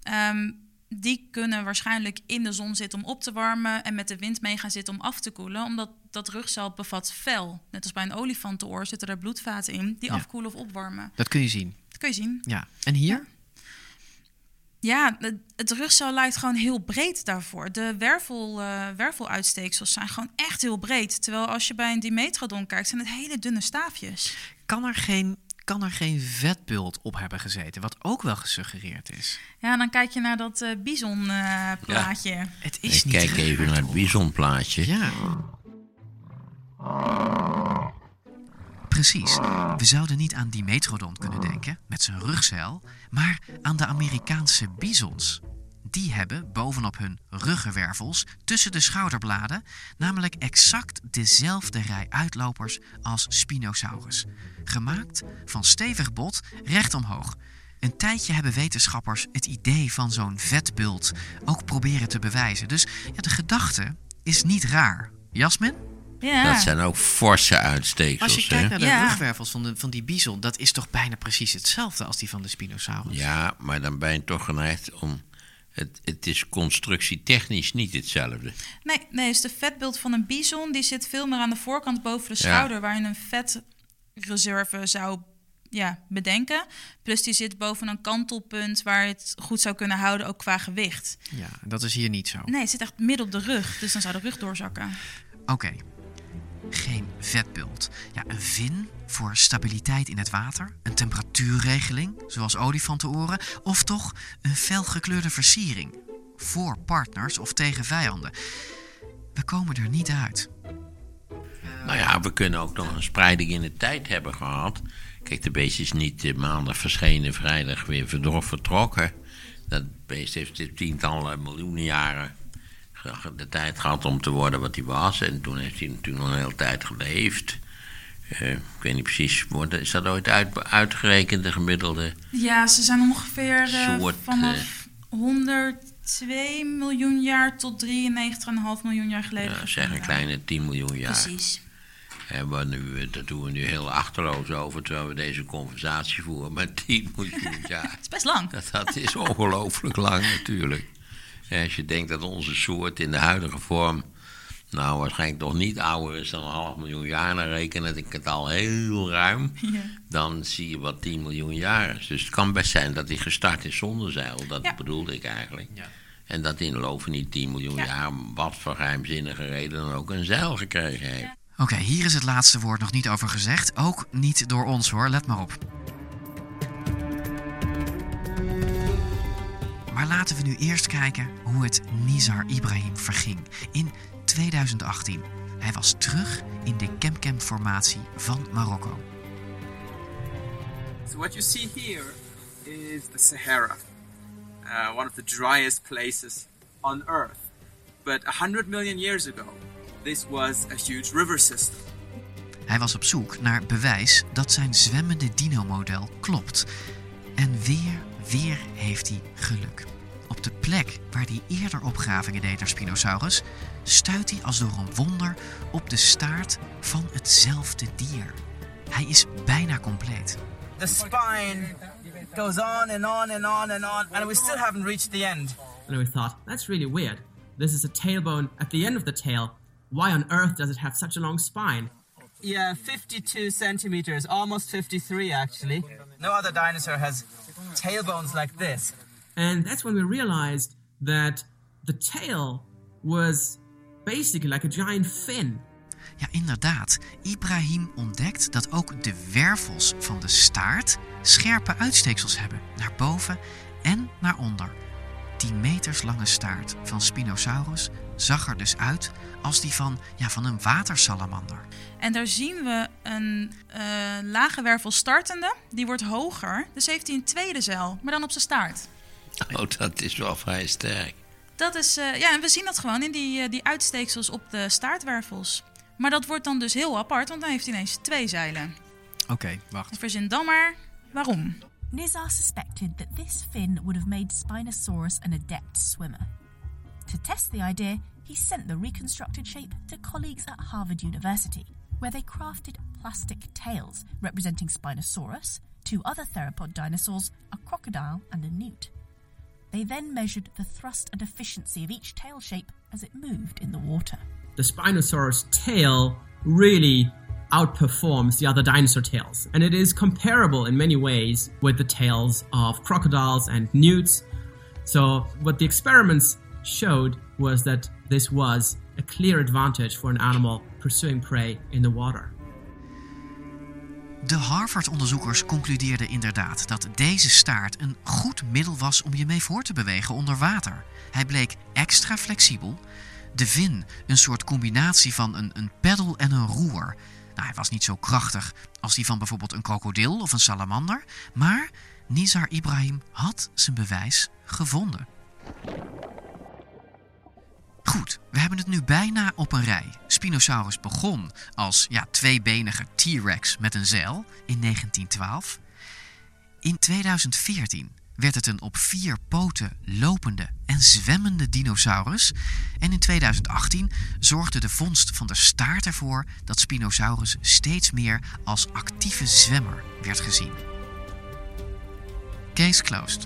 Die kunnen waarschijnlijk in de zon zitten om op te warmen en met de wind mee gaan zitten om af te koelen, omdat dat rugzeil bevat vel. Net als bij een olifantenoor zitten er bloedvaten in die afkoelen of opwarmen. Dat kun je zien. Dat kun je zien. Ja. En hier? Ja, het rugzeil lijkt gewoon heel breed daarvoor. De werveluitsteeksels zijn gewoon echt heel breed. Terwijl als je bij een Dimetrodon kijkt, zijn het hele dunne staafjes. Kan er geen vetbult op hebben gezeten, wat ook wel gesuggereerd is? Ja, dan kijk je naar dat bison-plaatje. Het is niet. Kijk even naar het bison-plaatje. Ja. Precies. We zouden niet aan Dimetrodon kunnen denken, met zijn rugzeil, maar aan de Amerikaanse bisons. Die hebben bovenop hun ruggenwervels tussen de schouderbladen namelijk exact dezelfde rij uitlopers als Spinosaurus. Gemaakt van stevig bot recht omhoog. Een tijdje hebben wetenschappers het idee van zo'n vetbult ook proberen te bewijzen. Dus de gedachte is niet raar. Jasmin? Ja. Dat zijn ook forse uitsteeksels. Als je kijkt naar de rugwervels van die bison, dat is toch bijna precies hetzelfde als die van de Spinosaurus? Ja, maar dan ben je toch geneigd om... Het is constructietechnisch niet hetzelfde. Nee, dus de vetbult van een bison die zit veel meer aan de voorkant boven de schouder, waar je een vetreserve zou bedenken. Plus die zit boven een kantelpunt waar je het goed zou kunnen houden, ook qua gewicht. Ja, dat is hier niet zo. Nee, het zit echt midden op de rug, dus dan zou de rug doorzakken. Oké. geen vetbult. Ja, een vin voor stabiliteit in het water, een temperatuurregeling, zoals olifantenoren, of toch een felgekleurde versiering, voor partners of tegen vijanden. We komen er niet uit. Nou ja, we kunnen ook nog een spreiding in de tijd hebben gehad. Kijk, de beest is niet maandag verschenen, vrijdag weer vertrokken. Dat beest heeft tientallen miljoenen jaren de tijd gehad om te worden wat hij was. En toen heeft hij natuurlijk nog een hele tijd geleefd. Ik weet niet precies, is dat ooit uitgerekend, de gemiddelde? Ja, ze zijn ongeveer soort, vanaf 102 miljoen jaar tot 93,5 miljoen jaar geleden. Ja, zeg een kleine 10 miljoen jaar. Precies. En daar doen we nu heel achterloos over, terwijl we deze conversatie voeren met 10 miljoen jaar. Dat is best lang. Dat is ongelooflijk lang natuurlijk. En als je denkt dat onze soort in de huidige vorm nou waarschijnlijk nog niet ouder is dan 500.000 jaar, dan reken ik het al heel ruim. Ja. Dan zie je wat 10 miljoen jaar is. Dus het kan best zijn dat hij gestart is zonder zeil. Dat bedoelde ik eigenlijk. Ja. En dat in de loop van die 10 miljoen jaar, wat voor geheimzinnige reden dan ook, een zeil gekregen heeft. Ja. Oké, hier is het laatste woord nog niet over gezegd. Ook niet door ons hoor, let maar op. Maar laten we nu eerst kijken hoe het Nizar Ibrahim verging in 2018. Hij was terug in de Kemkem-formatie van Marokko. So what you see here is the Sahara, one of the driest places on Earth. But 100 million years ago, this was a huge river system. Hij was op zoek naar bewijs dat zijn zwemmende dino-model klopt. En weer heeft hij geluk. Op de plek waar hij eerder opgravingen deed naar Spinosaurus, stuit hij als door een wonder op de staart van hetzelfde dier. Hij is bijna compleet. The spine goes on and on and on and on, and we still haven't reached the end. And we thought, that's really weird. This is a tailbone at the end of the tail. Why on earth does it have such a long spine? Yeah, 52 centimeters, almost 53 actually. No other dinosaur has tailbones like this. And that's when we realized that the tail was basically like a giant fin. Ja, inderdaad. Ibrahim ontdekt dat ook de wervels van de staart scherpe uitsteeksels hebben, naar boven en naar onder. 10 meters lange staart van Spinosaurus zag er dus uit als die van een watersalamander. En daar zien we een lage wervel startende, die wordt hoger. Dus heeft hij een tweede zeil, maar dan op zijn staart. Oh, dat is wel vrij sterk. Dat is, en we zien dat gewoon in die uitsteeksels op de staartwervels. Maar dat wordt dan dus heel apart, want dan heeft hij ineens 2 zeilen. Oké, wacht. Verzin dan maar waarom. Nizar suspected that this fin would have made Spinosaurus an adept swimmer. To test the idea, he sent the reconstructed shape to colleagues at Harvard University, where they crafted plastic tails representing Spinosaurus, 2 other theropod dinosaurs, a crocodile and a newt. They then measured the thrust and efficiency of each tail shape as it moved in the water. The Spinosaurus tail really outperforms the other dinosaur tails, and it is comparable in many ways with the tails of crocodiles and newts. So what the experiments showed was that this was a clear advantage for an animal pursuing prey in the water. De Harvard-onderzoekers concludeerden inderdaad dat deze staart een goed middel was om je mee voor te bewegen onder water. Hij bleek extra flexibel. De vin een soort combinatie van een peddel en een roer. Nou, hij was niet zo krachtig als die van bijvoorbeeld een krokodil of een salamander. Maar Nizar Ibrahim had zijn bewijs gevonden. Goed, we hebben het nu bijna op een rij. Spinosaurus begon als tweebenige T-Rex met een zeil in 1912. In 2014 werd het een op 4 poten lopende en zwemmende dinosaurus. En in 2018 zorgde de vondst van de staart ervoor dat Spinosaurus steeds meer als actieve zwemmer werd gezien. Case closed.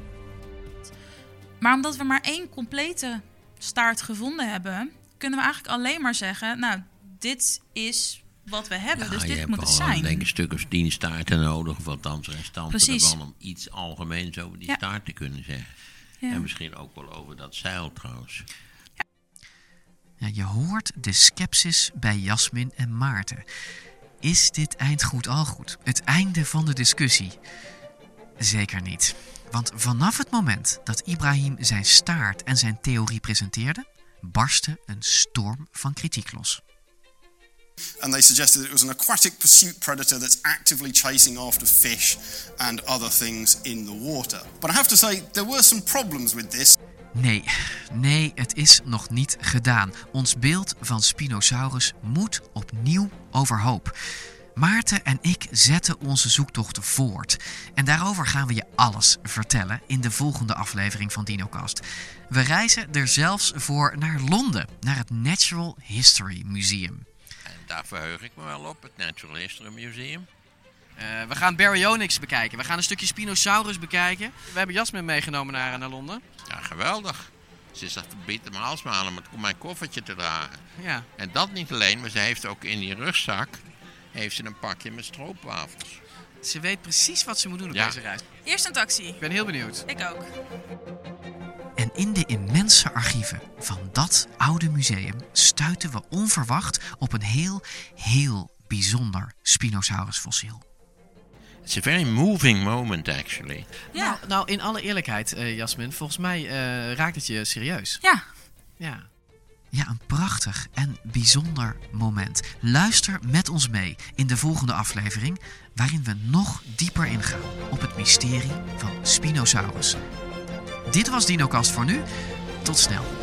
Maar omdat we maar 1 complete staart gevonden hebben, kunnen we eigenlijk alleen maar zeggen, nou, dit is wat we hebben, dus dit moet het zijn. Je hebt al een stuk of 10 staarten nodig, of althans restanten ervan, om iets algemeens over die staart te kunnen zeggen. Ja. En misschien ook wel over dat zeil trouwens. Ja, je hoort de scepsis bij Jasmin en Maarten. Is dit eindgoed al goed? Het einde van de discussie? Zeker niet. Want vanaf het moment dat Ibrahim zijn staart en zijn theorie presenteerde, barstte een storm van kritiek los. And they suggested that it was an aquatic pursuit predator that's actively chasing after fish and other things in the water. But I have to say, there were some problems with this. Nee, het is nog niet gedaan. Ons beeld van Spinosaurus moet opnieuw overhoop. Maarten en ik zetten onze zoektochten voort. En daarover gaan we je alles vertellen in de volgende aflevering van DinoCast. We reizen er zelfs voor naar Londen, naar het Natural History Museum. En daar verheug ik me wel op, het Natural History Museum. We gaan Baryonyx bekijken. We gaan een stukje Spinosaurus bekijken. We hebben Jasmin meegenomen naar Londen. Ja, geweldig. Ze zegt te bieten mijn halsmalen om mijn koffertje te dragen. Ja. En dat niet alleen, maar ze heeft ook in die rugzak een pakje met stroopwafels. Ze weet precies wat ze moet doen op deze reis. Eerst een taxi. Ik ben heel benieuwd. Ik ook. En in de immense archieven van dat oude museum stuiten we onverwacht op een heel bijzonder Spinosaurus fossiel. It's a very moving moment, actually. Ja. Nou, in alle eerlijkheid, Jasmin, volgens mij raakt het je serieus. Ja. Ja, een prachtig en bijzonder moment. Luister met ons mee in de volgende aflevering, waarin we nog dieper ingaan op het mysterie van Spinosaurus. Dit was DinoCast voor nu. Tot snel.